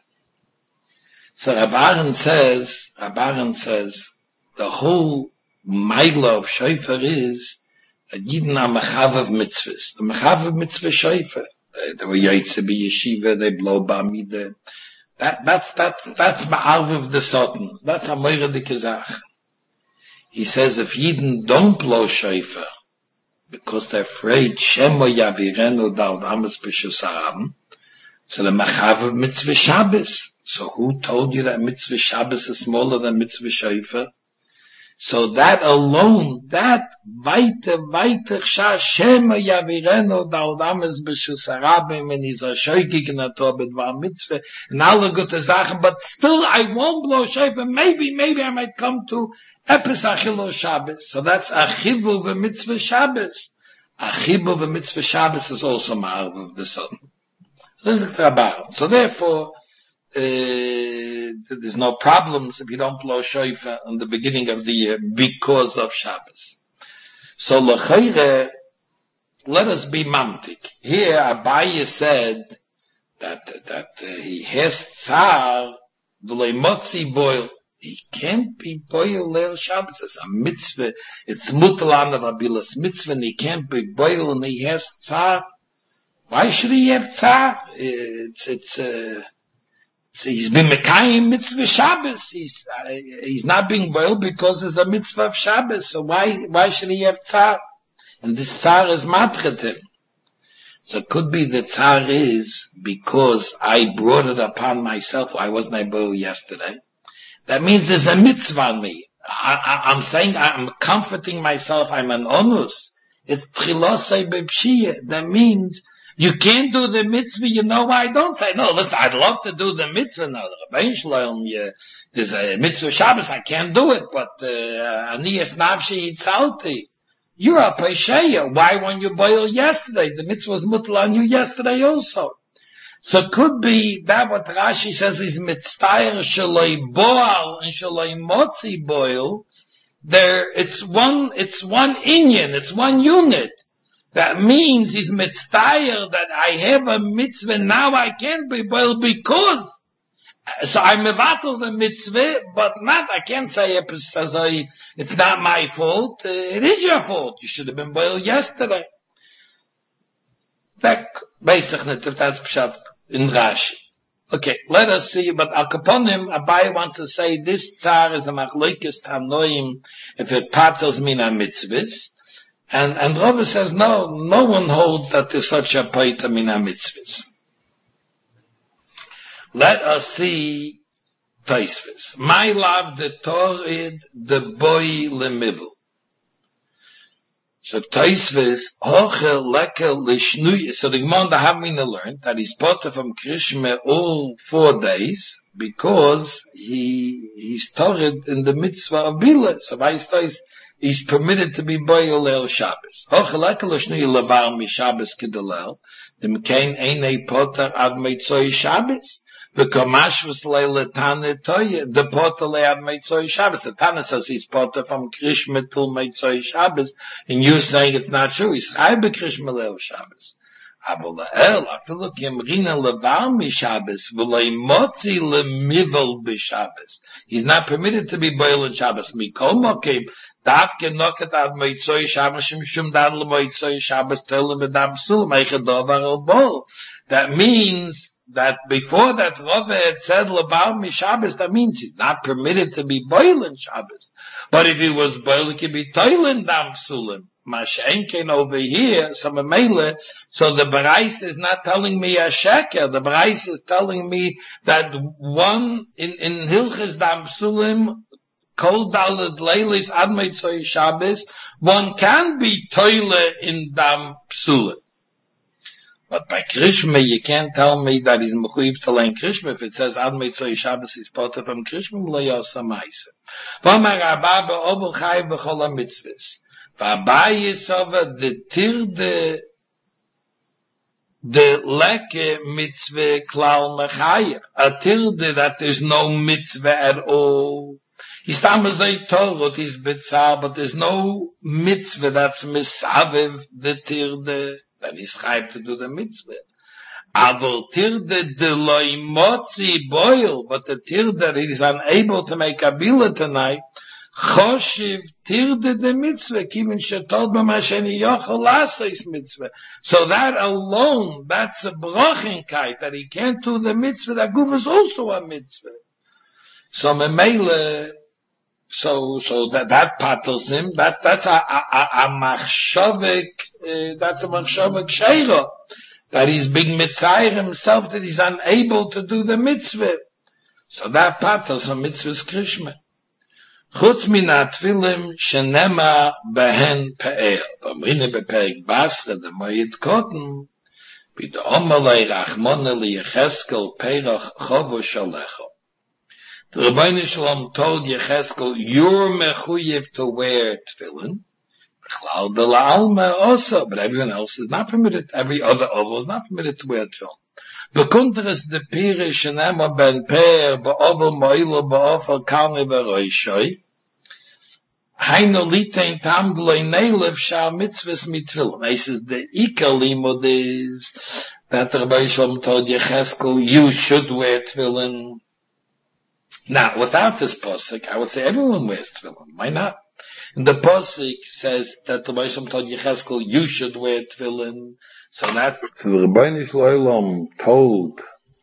So Rabbaran says, Rabbaran says, the whole Maila of shofar is that Yidden are mechav of mitzvahs. The mechav of mitzvah shofar. They, they were yaitze b'yeshiva, they blow b'amida. That, that's, that's, that's ma'arv of the Satan. That's a moira de kezach. He says if Yidden don't blow shofar, because they're afraid Shemo Yavirenu Dal Damas B'Shus HaRabim, so the mechav of mitzvah Shabbos. So who told you that mitzvah Shabbos is smaller than mitzvah shofar? So that alone, that weiter, weiter, Shema Yavirenu Dal Damas B'Shus HaRabim, and he's a shoykik in a Torah B'Dvar Mitzvah, and alle gute Sachen, but still I won't blow shofar. Maybe, maybe I might come to Epis Achilo Shabbos. So that's Achivu v'Mitzvah Shabbos. Achivu v'Mitzvah Shabbos is also Ma'arv of the Sun. So therefore, Uh, there's no problems if you don't blow shofar in the beginning of the year because of Shabbos. So l'chayre, let us be mamtik. Here Abaye said that that uh, he has tzar v'lei motzi boil. He can't be boil leil Shabbos. It's a mitzvah. It's mutalan of abilas mitzvah, and he can't be boil, and he has tzar. Why should he have tzar? It's it's. Uh, So he's been mekayim mitzvah Shabbos. He's, uh, he's not being boiled because it's a mitzvah of Shabbos. So why, why should he have tzar? And this tzar is matchet him. So it could be the tzar is because I brought it upon myself. I wasn't able yesterday. That means there's a mitzvah on me. I, I, I'm saying I'm comforting myself. I'm an onus. It's tchilosei b'pshiyah. That means you can't do the mitzvah, you know why I don't say, no, listen, I'd love to do the mitzvah now. The Rebbeinu Shalom, there's a mitzvah Shabbos, I can't do it, but, uh, Aniyas Nafshi Yitzalti. You're a Pesheya. Why weren't you boil yesterday? The mitzvah was mutal on you yesterday also. So it could be that what Rashi says is mitztayer shaloi boal and shaloi motzi boil. There, it's one, it's one inyan, it's one unit. That means he's mitztayer that I have a mitzvah, now I can't be boil because, so I mevatel the mitzvah, but not, I can't say it's not my fault, it is your fault, you should have been boil yesterday. That, basically, that's pshat in Rashi. Okay, let us see, but Al Kaponim, Abai wants to say this tzar is a machlokes tanoim if it patels mina mitzvahs, and, and Rava says no, no one holds that there's such a paita mina mitzvahs. Let us see Taisvis. My love the Torid, the boy lemivel. So Taisvis, hoche lekker lishnui. So the Gemara the Havmina learned that he's potter from Krishma all four days because he he's Torid in the mitzvah of Bila. So by his he's permitted to be boy olel Shabbos. Hoche lekker lishnui levar mi Shabbos kedalel. The mekain einei potter ad meitzoi Shabbos. The Kamash was Leila Tana Toya, the Potter Lead Meitzoi Shabbos. The Tana says he's Potter from Krishma till Meitzoi Shabbos, and you're saying it's not true. He's Chaybe Krishma Leil Shabbos. Avol La'el, afilu Kimrina Levar Mi Shabbos, v'lei Motzi Lemivel B'Shabbos. He's not permitted to be boiled in Shabbos. Mikol Mokim, Davke Noket Ad Meitzoi Shabbos, Shim Shum Dad Lemoitzoi Shabbos, Telim Edam Sulam, Eichadovar El Bol. That means that before that Rava had said Labar Mi Shabbos, that means he's not permitted to be boiling Shabbos. But if he was boiling, he could be toiling Dam Sulim. Mashenken over here, so Mamele, so the Barais is not telling me a sheker, the Barais is telling me that one, in, in Hilches Dam Sulim, Kol Daled Leilis Admeit Soy Shabbos, one can be toile in Dam Sulim. But by Krishma, you can't tell me that he's mechuyev to learn Krishma. If it says Ad Meitzoi Shabbos is potter from Krishma, lo yosa ma'isa. V'amar Rabba be'ovel chayiv b'chol ha-mitzvahs. V'abba yisova de tirde de leke mitzvah klal mechayev. A tirde that there's no mitzvah at all. He's tamazay torot, he's bitzar, but there's no mitzvah that's misaviv de tirde. Then he's chayv to do the mitzvah. Avol tirde de loy motzi boil, but the tirde that he's unable to make a bila tonight, choshiv tirde de mitzvah, kimin shetod b'masheni yochel lasois mitzvah. So that alone, that's a brochenkeit, that he can't do the mitzvah, that guf is also a mitzvah. So memele, so, so that, that patels him, that, that's a, a, a, a machshavik, uh, that's a machshavik sheira, that he's being mitzayir himself, that he's unable to do the mitzvah. So that patels a mitzvah's krishma. Chutz min atfilim shenema behen pe'er. V'amrine be'perik basra, the moyed kotten, b'do omalei rachmone li yecheskel perach chovo shalecho. The Rabbeinu Shalom told Yecheskel, you're mechuyev to wear tefillin. B'chlal de la'alma also, but everyone else is not permitted. Every other oval is not permitted to wear tefillin. B'kunteres de pire shenema ben per v'ovel mo'ilo ba'ofel kalne v'roishoi. Haino litein tam gloi neilev shah mitzvahs mitvillin. He says the ikar limud is that the Rabbeinu Shalom told Yecheskel, you should wear tefillin. Now, without this posik, I would say everyone wears tefillin. Why not? And the posik says that the Rebbeinu told Yecheskel, you should wear tefillin. So that so the Rebbeinu Shalom told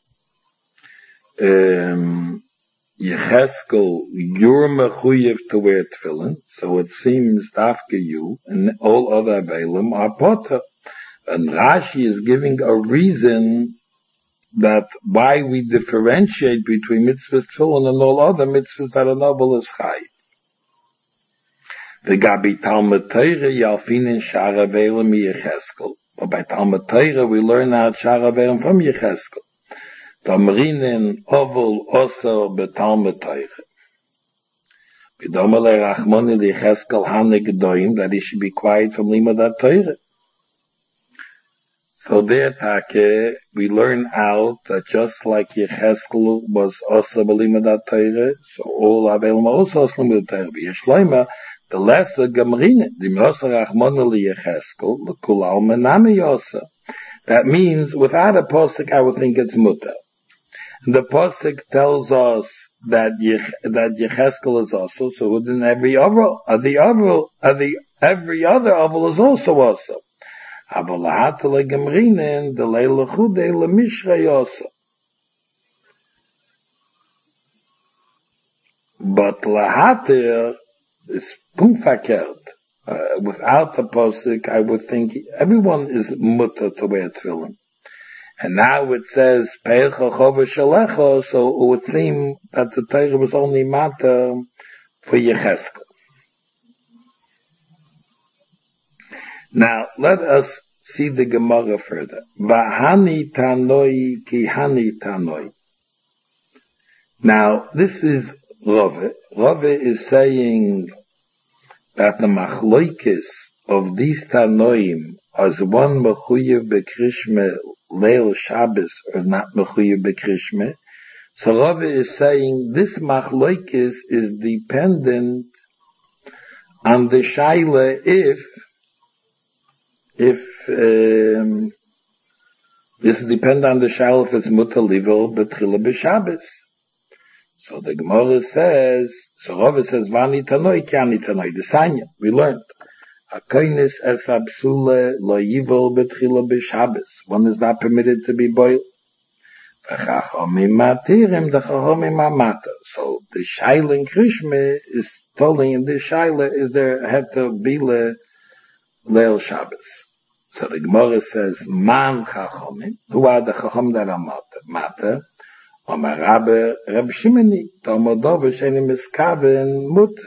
um, Yecheskel, you're mechuyev to wear tefillin. So it seems after you and all other Beilim are potter. And Rashi is giving a reason that why we differentiate between mitzvahs tefillin and all other mitzvahs that are noble as chai. The gabi Talmud Torah yalfinin shara ve'elim Yecheskel. But by Talmud Torah we learn out shara ve'elim from Yecheskel. Tamrinin oval also beTalmud Torah. B'domale rachmoni Yecheskel hanig doim that he should be quiet from limud Torah. So there, Take, we learn out that just like Yecheskel was also b'limudat Torah, so all Avelim are also b'limudat Torah. Yeshloima, the lesser Gemrine, the Mosar Achmona liYecheskel, l'kul alma nami yosa. That means, without a posik, I would think it's mutar. The posik tells us that Yech, that Yecheskel is also, so then every other, uh, the other, uh, the every other Aval is also also. Aber lahat le Gemrinen, the leile chude le Mishrei also. But lahater is punfakert. Uh, without the posik, I would think everyone is mutter to wear tefillin. And now it says Peicha Chova Shalecha, so it would seem that the Torah was only matter for Yecheskel. Now let us see the Gemara further. Vahani tanoi ki hani tanoi. Now this is Rove. Rove is saying that the machloikis of these Tanoim as one mechuyev bekrishme leil Shabbos or not mechuyev bekrishme. So Rove is saying this machloikis is dependent on the shaila if if um, this depends on the shaila if it's mutar livel betchila b'Shabbos. So the Gemara says, so Rove says, Vani tanoi ki ani tanoi. The Sanya, we learned. Akoinis es absule lo yivel betchila b'Shabbos. One is not permitted to be boiled. V'chachomim matirim, the chachomim amata. So the shaila in Krishme is telling in this shaila is there had to be le leil Shabbos. So the Gemara says, man chachomim. Who are the chachom that are mata? Amar Rabbe Reb Shimoni, Tomodov Sheni Miskaven Mutter.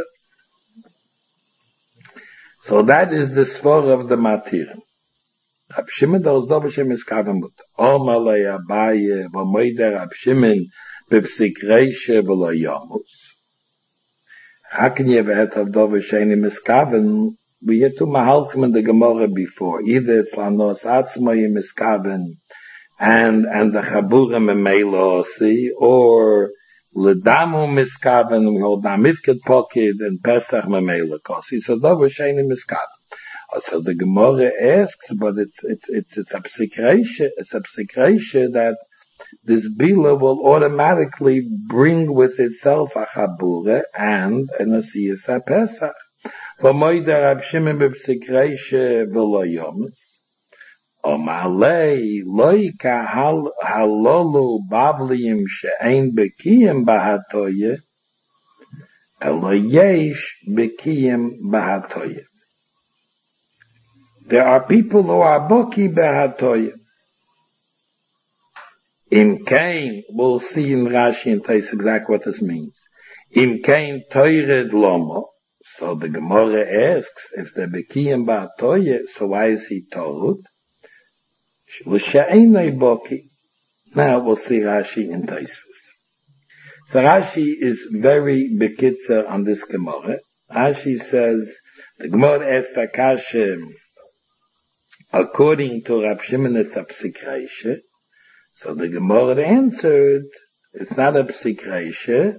So that is the svar of the Matirim. Reb Shimon does Dov Sheni Miskaven Mutter. Omar Le Abaye V'Moider Reb Shimon B'Psik Reishe V'Lo Yomus. How can you ever have Dov Sheni Miskaven? We had two Mahalchim in the Gemara before. Either it's Lanos Atzmai Miskaven and and the Chabura Memelo see, or Ledamu Miskaven, we hold Namifket Pokid and Pesach Memelo Kosi. So Dover Sheni Miskaven. So the Gemara asks, but it's it's it's it's a psikresha, it's a psikresha that this Bila will automatically bring with itself a Chabura and an Asiyas Pesach. For Moida Rab Shimon b'psikresha v'lo yomis. Omalei loika halolu bavliim she'ein bekiyim bahatoye elo yesh bekiyim bahatoye. There are people who are boki bahatoye. Im kain, we'll see in Rashi and Tais exactly what this means. Im kain toired lomo. So the Gemara asks, if they're bekiyim bahatoye, so why is he told? Now we'll see Rashi in Taisvus. So Rashi is very bekitzer on this Gemara. Rashi says, the Gemara asked Akasha, according to Rab Shimon it's a psikreisha. So the Gemara answered, it's not a psikreisha.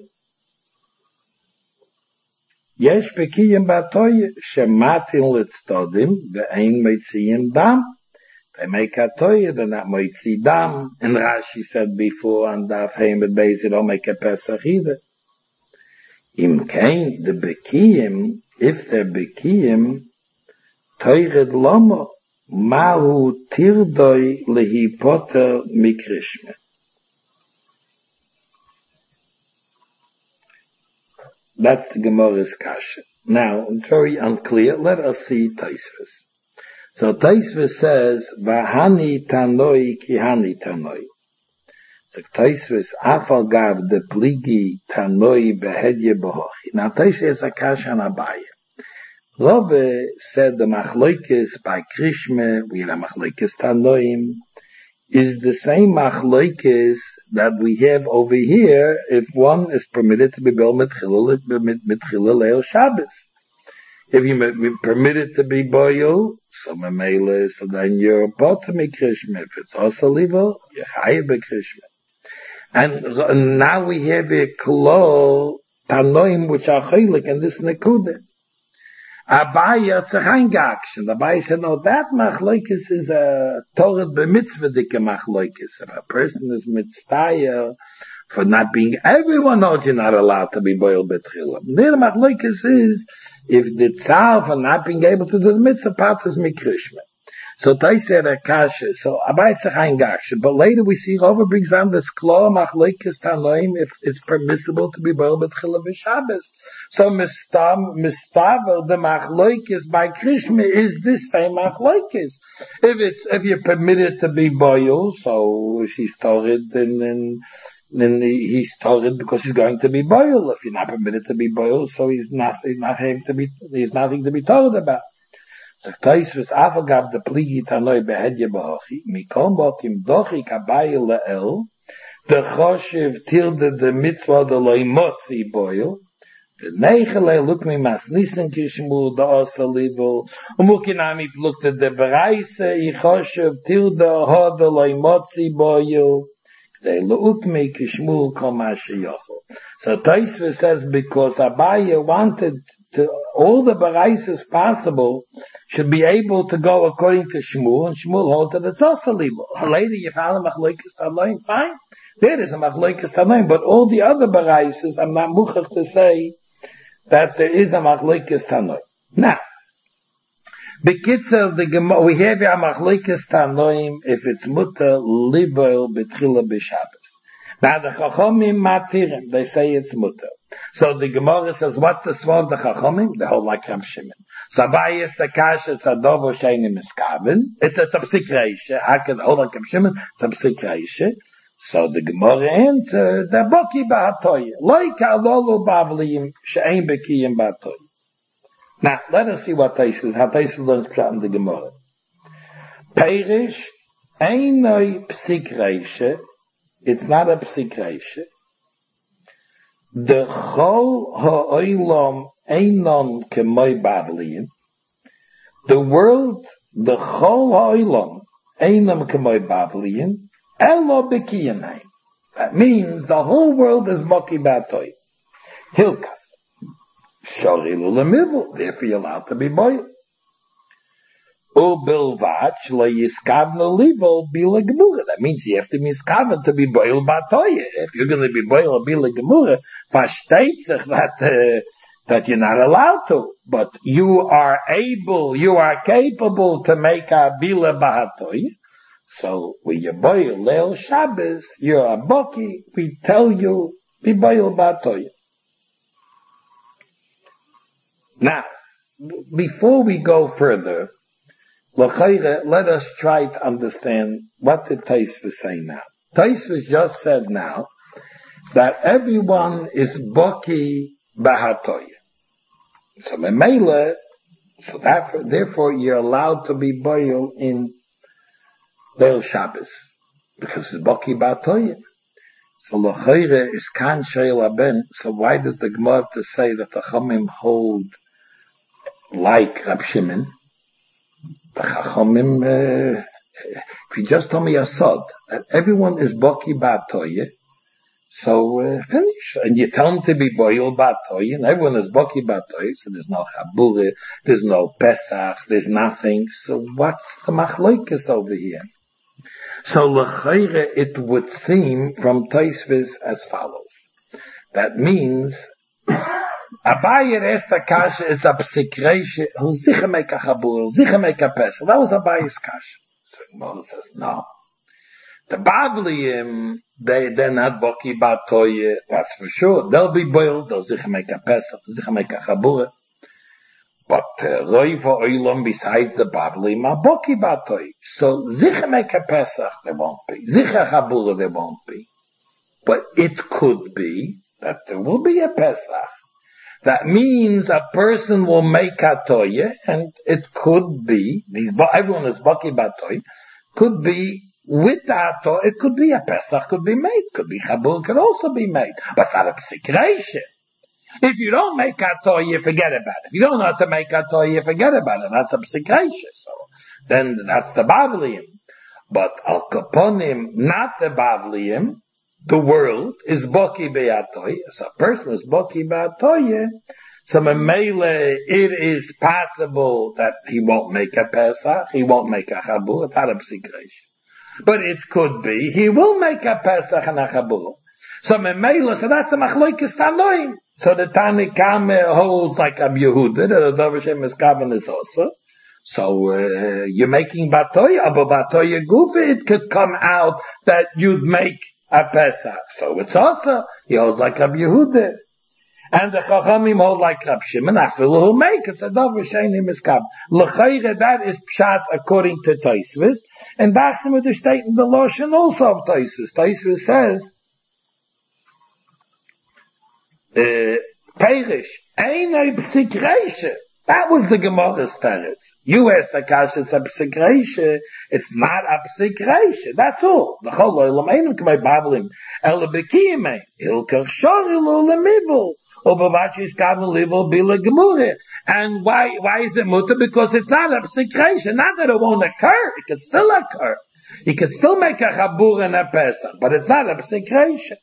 Yesh bekiyim batoye, shematin litztodim, ve'ein meitziyim dam. They make a toy, they're not moitzi dam. And Rashi said before on Daf Heim at Beis, they don't make a Pesach either. Im kain, the Bekiyim, if they're Bekiyim, toired lomo, mahu tirdoi lehi poter mikrishme. That's the Gemara's kasha. Now, it's very unclear. Let us see Taisvus. So Taisvus says, Vahani tanoi ki hani tanoi. So Taisvus, afal gav de pligi tanoi behedye bohochi. Now Taisvus is a kasha on Abaye. Rove said the machloikis by Krishme, we have machloikis tanoim, is the same machloikis that we have over here if one is permitted to be built mit chilul leil Shabbos. If you permit it to be boil, so memele, so then you're bought to make krishma. If it's also level, you're chayiv b'krishma. And now we have a klol tanoim which are chaylik in this nekuda. Abaya tzachang action. Abaya said, no, that machlokes is a Torah b'mitzvah dike machlokes. If a person is mitzvah for not being, everyone knows you're not allowed to be boiled betchilah. The machlokes is, if the tzar for not being able to do the mitzvah part is mikrishma. So they said a kasha, so Abai tzachang action. But later we see Rova brings down this klor machlokes tanoim if it's permissible to be boiled betchilah b'Shabbos. So mistam mistaver the machlokes by krishma is this same machlokes. If it's if you're permitted to be boiled, so she's torrid and then then he's torrid because he's going to be boiled. If you're not permitted to be boiled, so he's not he's not to be he's nothing to be told about. So Taisvis afagav the pligi tanoi behedye b'hochi mikom bokim dochi kabayi le'el the choshev tilde the mitzvah the loimotzi boil the neichele look me mas nissen kishmu the osa livel umukinamit looked at the bereise I choshev tilde ha the loimotzi boil they look me kishmu komash yochel. So Taisvis says because Abaye wanted to all the bereises possible should be able to go according to Shmuel, and Shmuel holds that it's also legal. Later you found a machlokes tanoim, fine. There is a machlokes tanoim, but all the other bereises, I'm not muchach to say that there is a machlokes tanoim. Now, Bekitzer, the Gemara, we have a machlokes tanoim if it's mutter liboil betchila b'Shabbos. Now the Chachomim matirim, they say it's mutter. So the Gemara says, what's the svar of the Chachomim? They hold like Rav Shimon. So Abaye is the kasha, it's a dovo sheini miskaven. It's a psik reisha. How can hold like Rav Shimon? It's a psik reisha. So the Gemara answers, the boki ba'atoye. Like alolu bavliyim, she'ein bekiyim ba'atoye. Now, let us see what Taisus, how Taisus learns pshat in the Gemara. Peirish, einoi psik reisha. It's not a psik reisha. The chol ha'olam einon kemoi bavliyim. The world, the chol ha'olam einon kemoi bavliyim, elo b'kiyamai. That means the whole world is boki batoy. Hilkat. Shorilu lemibul. Therefore you're allowed to be boiled. Ubilvach lo yiskavnu livo bila gemura. That means you have to be yiskaven to be boiled batoye. If you're going to be boiled bila gemura, versteht sich that uh, that you're not allowed to. But you are able, you are capable to make a bila batoye. So when you boil leil Shabbos, you're a boki. We tell you be boiled batoye. Now, before we go further, let us try to understand what the Taisvis say now. Taisvis just said now that everyone is boki bahatoye. So memele, so that, therefore you're allowed to be boiled in Leil Shabbos because it's boki bahatoye. So l'chayre is kan sheil aben. So why does the Gemara have to say that the Chachamim hold like Rab Shimon? The Chachamim, uh, if you just tell me a sod, that everyone is boki ba'atoye, so uh, finish. And you tell them to be boiled ba'atoye, and everyone is boki ba'atoye, so there's no chabure, there's no pesach, there's nothing. So what's the machlokes over here? So l'chayre, it would seem from Taisvis as follows. That means Abaye Resta Kasha is a psikreshe who sicher make a chabur, sicher make a pesach. That was Abaye's Kasha. So Gemara says, no. The Bavliyim, they, they're not boki batoye, that's for sure. They'll be boiled, they'll sicher make a pesach, sicher make a chabur. But Roiva Oilam, besides the Bavliyim, are boki batoye. So sicher make a pesach, there won't be. Sicher chabur, there won't be. But it could be that there will be a pesach. That means a person will make a toye, and it could be, these, everyone is baki batoy, could be with that, it could be a pesach, could be made, could be chabur, could also be made, but not a psikreshe. If you don't make Atoya, forget about it. If you don't know how to make Atoya, forget about it. That's a psikresha. So then that's the Bavliim. But Al Kaponim, not the Bavliim, the world is Boki Be'atoya. So a person is Boki Be'atoya. So Memele, it is possible that he won't make a Pesach, he won't make a Chabur. It's not a psikresha. But it could be, he will make a Pesach and a Chabur. So Memele, so that's a Machloikis Tanoim. So the Tanakh holds like a Yehuda, that the Dover Shem is Kavan is also. So uh, you're making Batoya, but Batoya Gufa, it could come out that you'd make a Pesach. So it's also, he holds like a Yehuda. And the Chachamim hold like Rab Shimon, Afilu who make it's a Dover Shem is Kavan. L'chayre, that is Pshat according to Tosfos. And that's the state in the Loshen also of Tosfos. Tosfos says, Uh, Perish, Einay Psikresha. That was the Gemara's teretz. You asked the Kasha, it's a Psikresha. It's not a Psikresha. That's all. The whole Olam Einam K'may Bablim. Ela Bekiyimei. Ilkach Shor Ilu Lemivul. Obavachis Kavan Livul Bila Gemurah. And why, why is it mutter? Because it's not a Psikresha. Not that it won't occur. It could still occur. You could still make a Chabur and a Pesach. But it's not a Psikresha.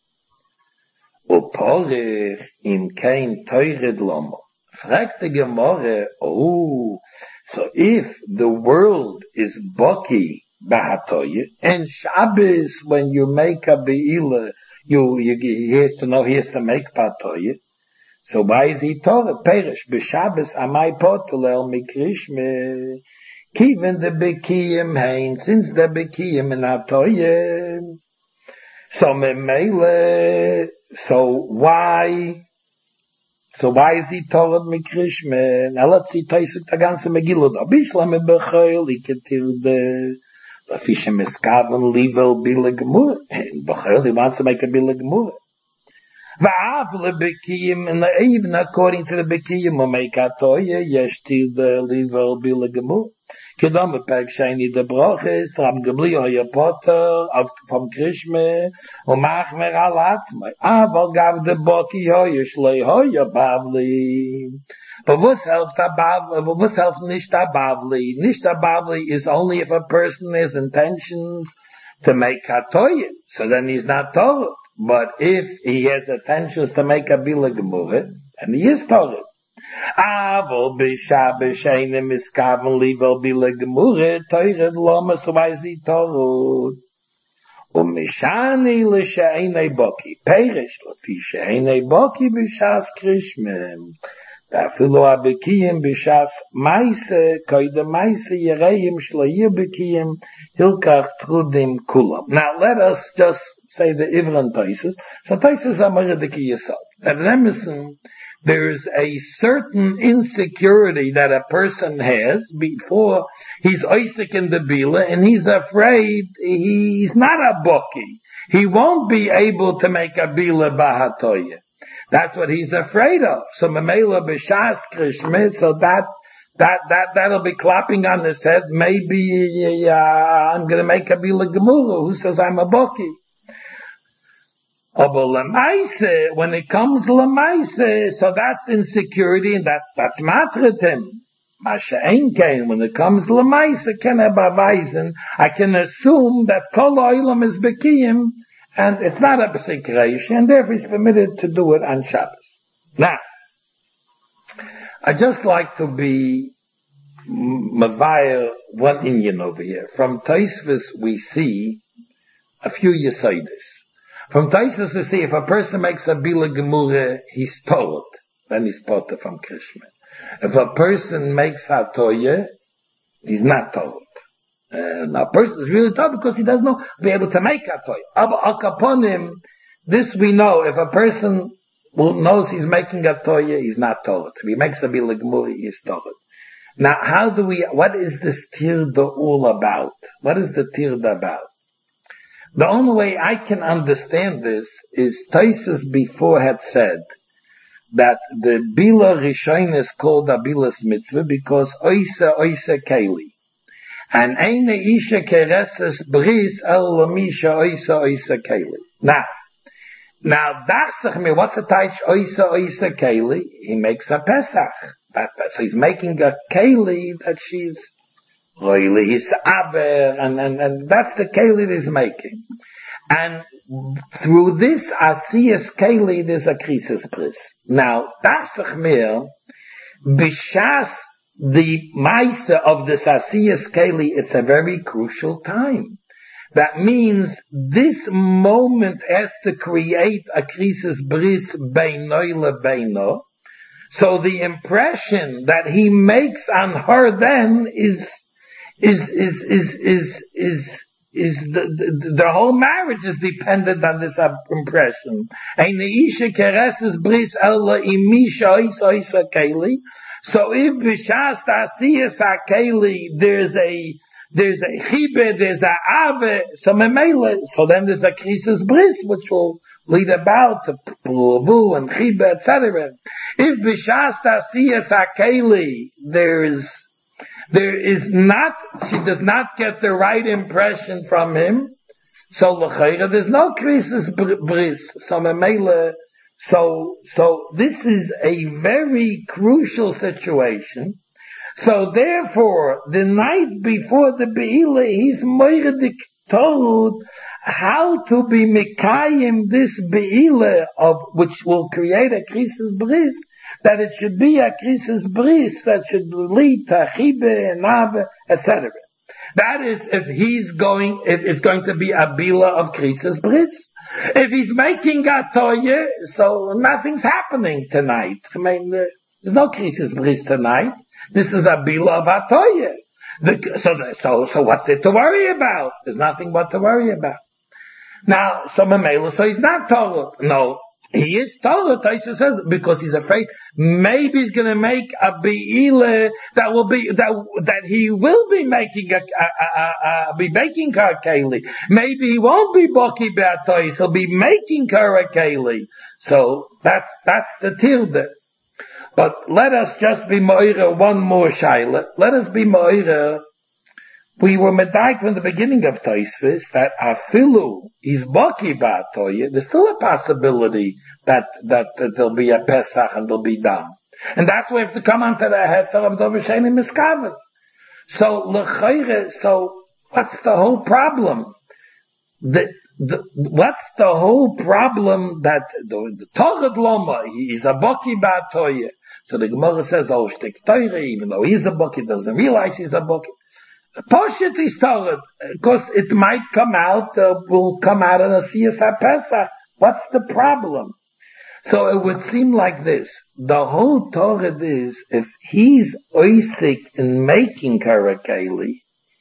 Uporich in kein teured lomo. Fragt the Gemara, oh, so if the world is boki bahatoye, and Shabbos, when you make a beila, you, you, he has to know he has to make batoye. So why is he Torah? Perish, b'Shabbos amai potulel mikrishme, kiven the bekiyim hein, since the bekiyim in atoye. So memele, so why, so why is he told mikrishme? Now let's see, Taisuk the ganze Megillah da. Bishlame bechayl, iketir de, the fishe meskaven, livel bile gemur. In bechayl, he wants to make a bile gemur. Va'av le bekiyim, and even according to the bekiyim, will make atoye, yeshtir de livel bile gemur. Kedam beperk sheni de broches, Ram Gamli hoye potter, of from Krishme, und mach mer alatzmai. Aber gab de boki hoye shlei hoye bavli. But what's helped a bavli, but what's helped nicht a bavli? Nicht a bavli is only if a person has intentions to make hatoye. So then he's not Torah. But if he has intentions to make a bila gemurah, and he is Torah. Avo b'Shabbos she'einem miskaven livel bila gemurah, teured loma, so why is he Torah? Umishani l'she'enei boki, perish l'fi she'enei boki b'shas krishmem. V'afilu ha'bekiyim b'shas maise, koide maise yereim shlo'yir bekiyim, hilkach trudim kulam. Now let us just say the Ivran Taisus. So Taisus are Merediki Yisod. At Remison, there is a certain insecurity that a person has before he's Isaac in the Bila, and he's afraid he's not a Boki. He won't be able to make a Bila Bahatoya. That's what he's afraid of. So Mamela B'Shas Krishmit, so that That, that, that'll be clapping on his head. Maybe, uh, I'm gonna make a Bila Gemura who says I'm a Boki. But Lamaise, when it comes Lamaise, so that's insecurity, and that's, that's Matritim. Masha Einkein, when it comes Lamaise, can I beweisen, I can assume that Kol Oilam is Bekiyim, and it's not a Psikreish, and therefore it's permitted to do it on Shabbos. Now, I just like to be Mavaya one Indian over here. From Tosfos we see a few Yesodis. From Tosfos we see if a person makes a Bila Gemura, he's told, then he's potter from Krishma. If a person makes Hatoya, he's not told. And a person is really told because he doesn't know, be able to make Hatoya. But upon him, this we know, if a person who knows he's making a toya, he's not told. If he makes a bila gemuri, he's told. Now, how do we, what is this tirda all about? What is the tirda about? The only way I can understand this is Tosfos before had said that the bila rishon is called a bilas mitzvah because oisa oisa keli. And eine isha kereses bris el lamisha oisa oisa keli. Now, Now, Dachsach, what's a taich oisa oisa keli? He makes a Pesach. That, so he's making a keli that she's roili, he's aber, and, and, and that's the keli that he's making. And through this asiyas keli, there's a krisis bris. Now, Dachsach mir, b'shas the maisa of this asiyas keli, it's a very crucial time. That means this moment has to create a krisis bris beino lebeino. So the impression that he makes on her then is, is, is, is, is, is, is the, the, the whole marriage is dependent on this impression. So if b'shas ta'asiyas ha'keli, there's a There's a chibe, there's a ave, so memele, so then there's a krisis bris, which will lead about to pulavu and chibe, et cetera. If b'shas ta'asiyas ha'keli, there is, there is not, she does not get the right impression from him, so l'chayra, there's no krisis bris, so memele, so, so this is a very crucial situation. So therefore, the night before the Be'ila, he's moiridik told how to be Mikayim this Be'ila of, which will create a krisis bris, that it should be a krisis bris that should lead to chibe and ave, et cetera. That is if he's going, if it's going to be a bila of krisis bris. If he's making a toye, so nothing's happening tonight. I mean, there's no krisis bris tonight. This is a bila of atoye. The, so, so, so what's there to worry about? There's nothing but to worry about. Now, so Mamela, so he's not Torah. No, he is Torah, Taisa says, because he's afraid maybe he's gonna make a be'ile that will be, that, that he will be making a, a, a, a be making her a keli. Maybe he won't be Boki Be'atois, he'll be making her a keli. So, that's, that's the tilde. But let us just be moira one more shaila. Let us be moira. We were medayik from the beginning of Tosfos that afilu is boki ba'atoye. There's still a possibility that, that that there'll be a Pesach and there'll be dam, and that's why we have to come onto the heter of Dover Sheni Miskaven. So l'chayre. So what's the whole problem? The The, what's the whole problem that the, the Torah Loma, he's a boki ba'atoye. So the Gemara says, oh, shtik Torah, even though he's a boki, doesn't realize he's a boki. Poshet is Torah, because it might come out, uh, will come out in a Siyas HaPesach. What's the problem? So it would seem like this. The whole Torah is, if he's oisik in making Karakeli,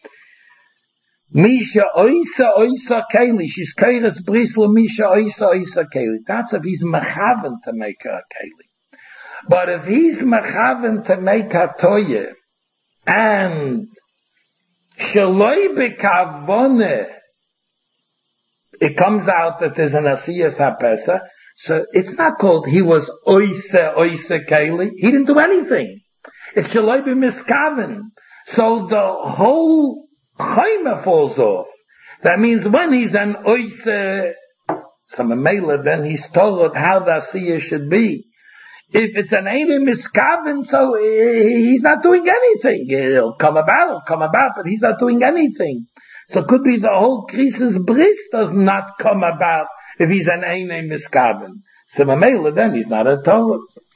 Misha oisa oisa keli. She's keiras brisla Misha oisa oisa keli. That's if he's mechaven to make her a keli. But if he's mechaven to make her toye, and shaloi bekavone, it comes out that there's an asiyas hapesa. So it's not called he was oisa oisa keli. He didn't do anything. It's shaloi bemiskaven. So the whole Chayma falls off. That means when he's an oise, some mela, then he's told how the asiyah should be. If it's an einim miskaven, so he's not doing anything. He'll come about, he'll come about, but he's not doing anything. So it could be the whole krisis bris does not come about if he's an einim miskaven. So mela, then he's not a Torah.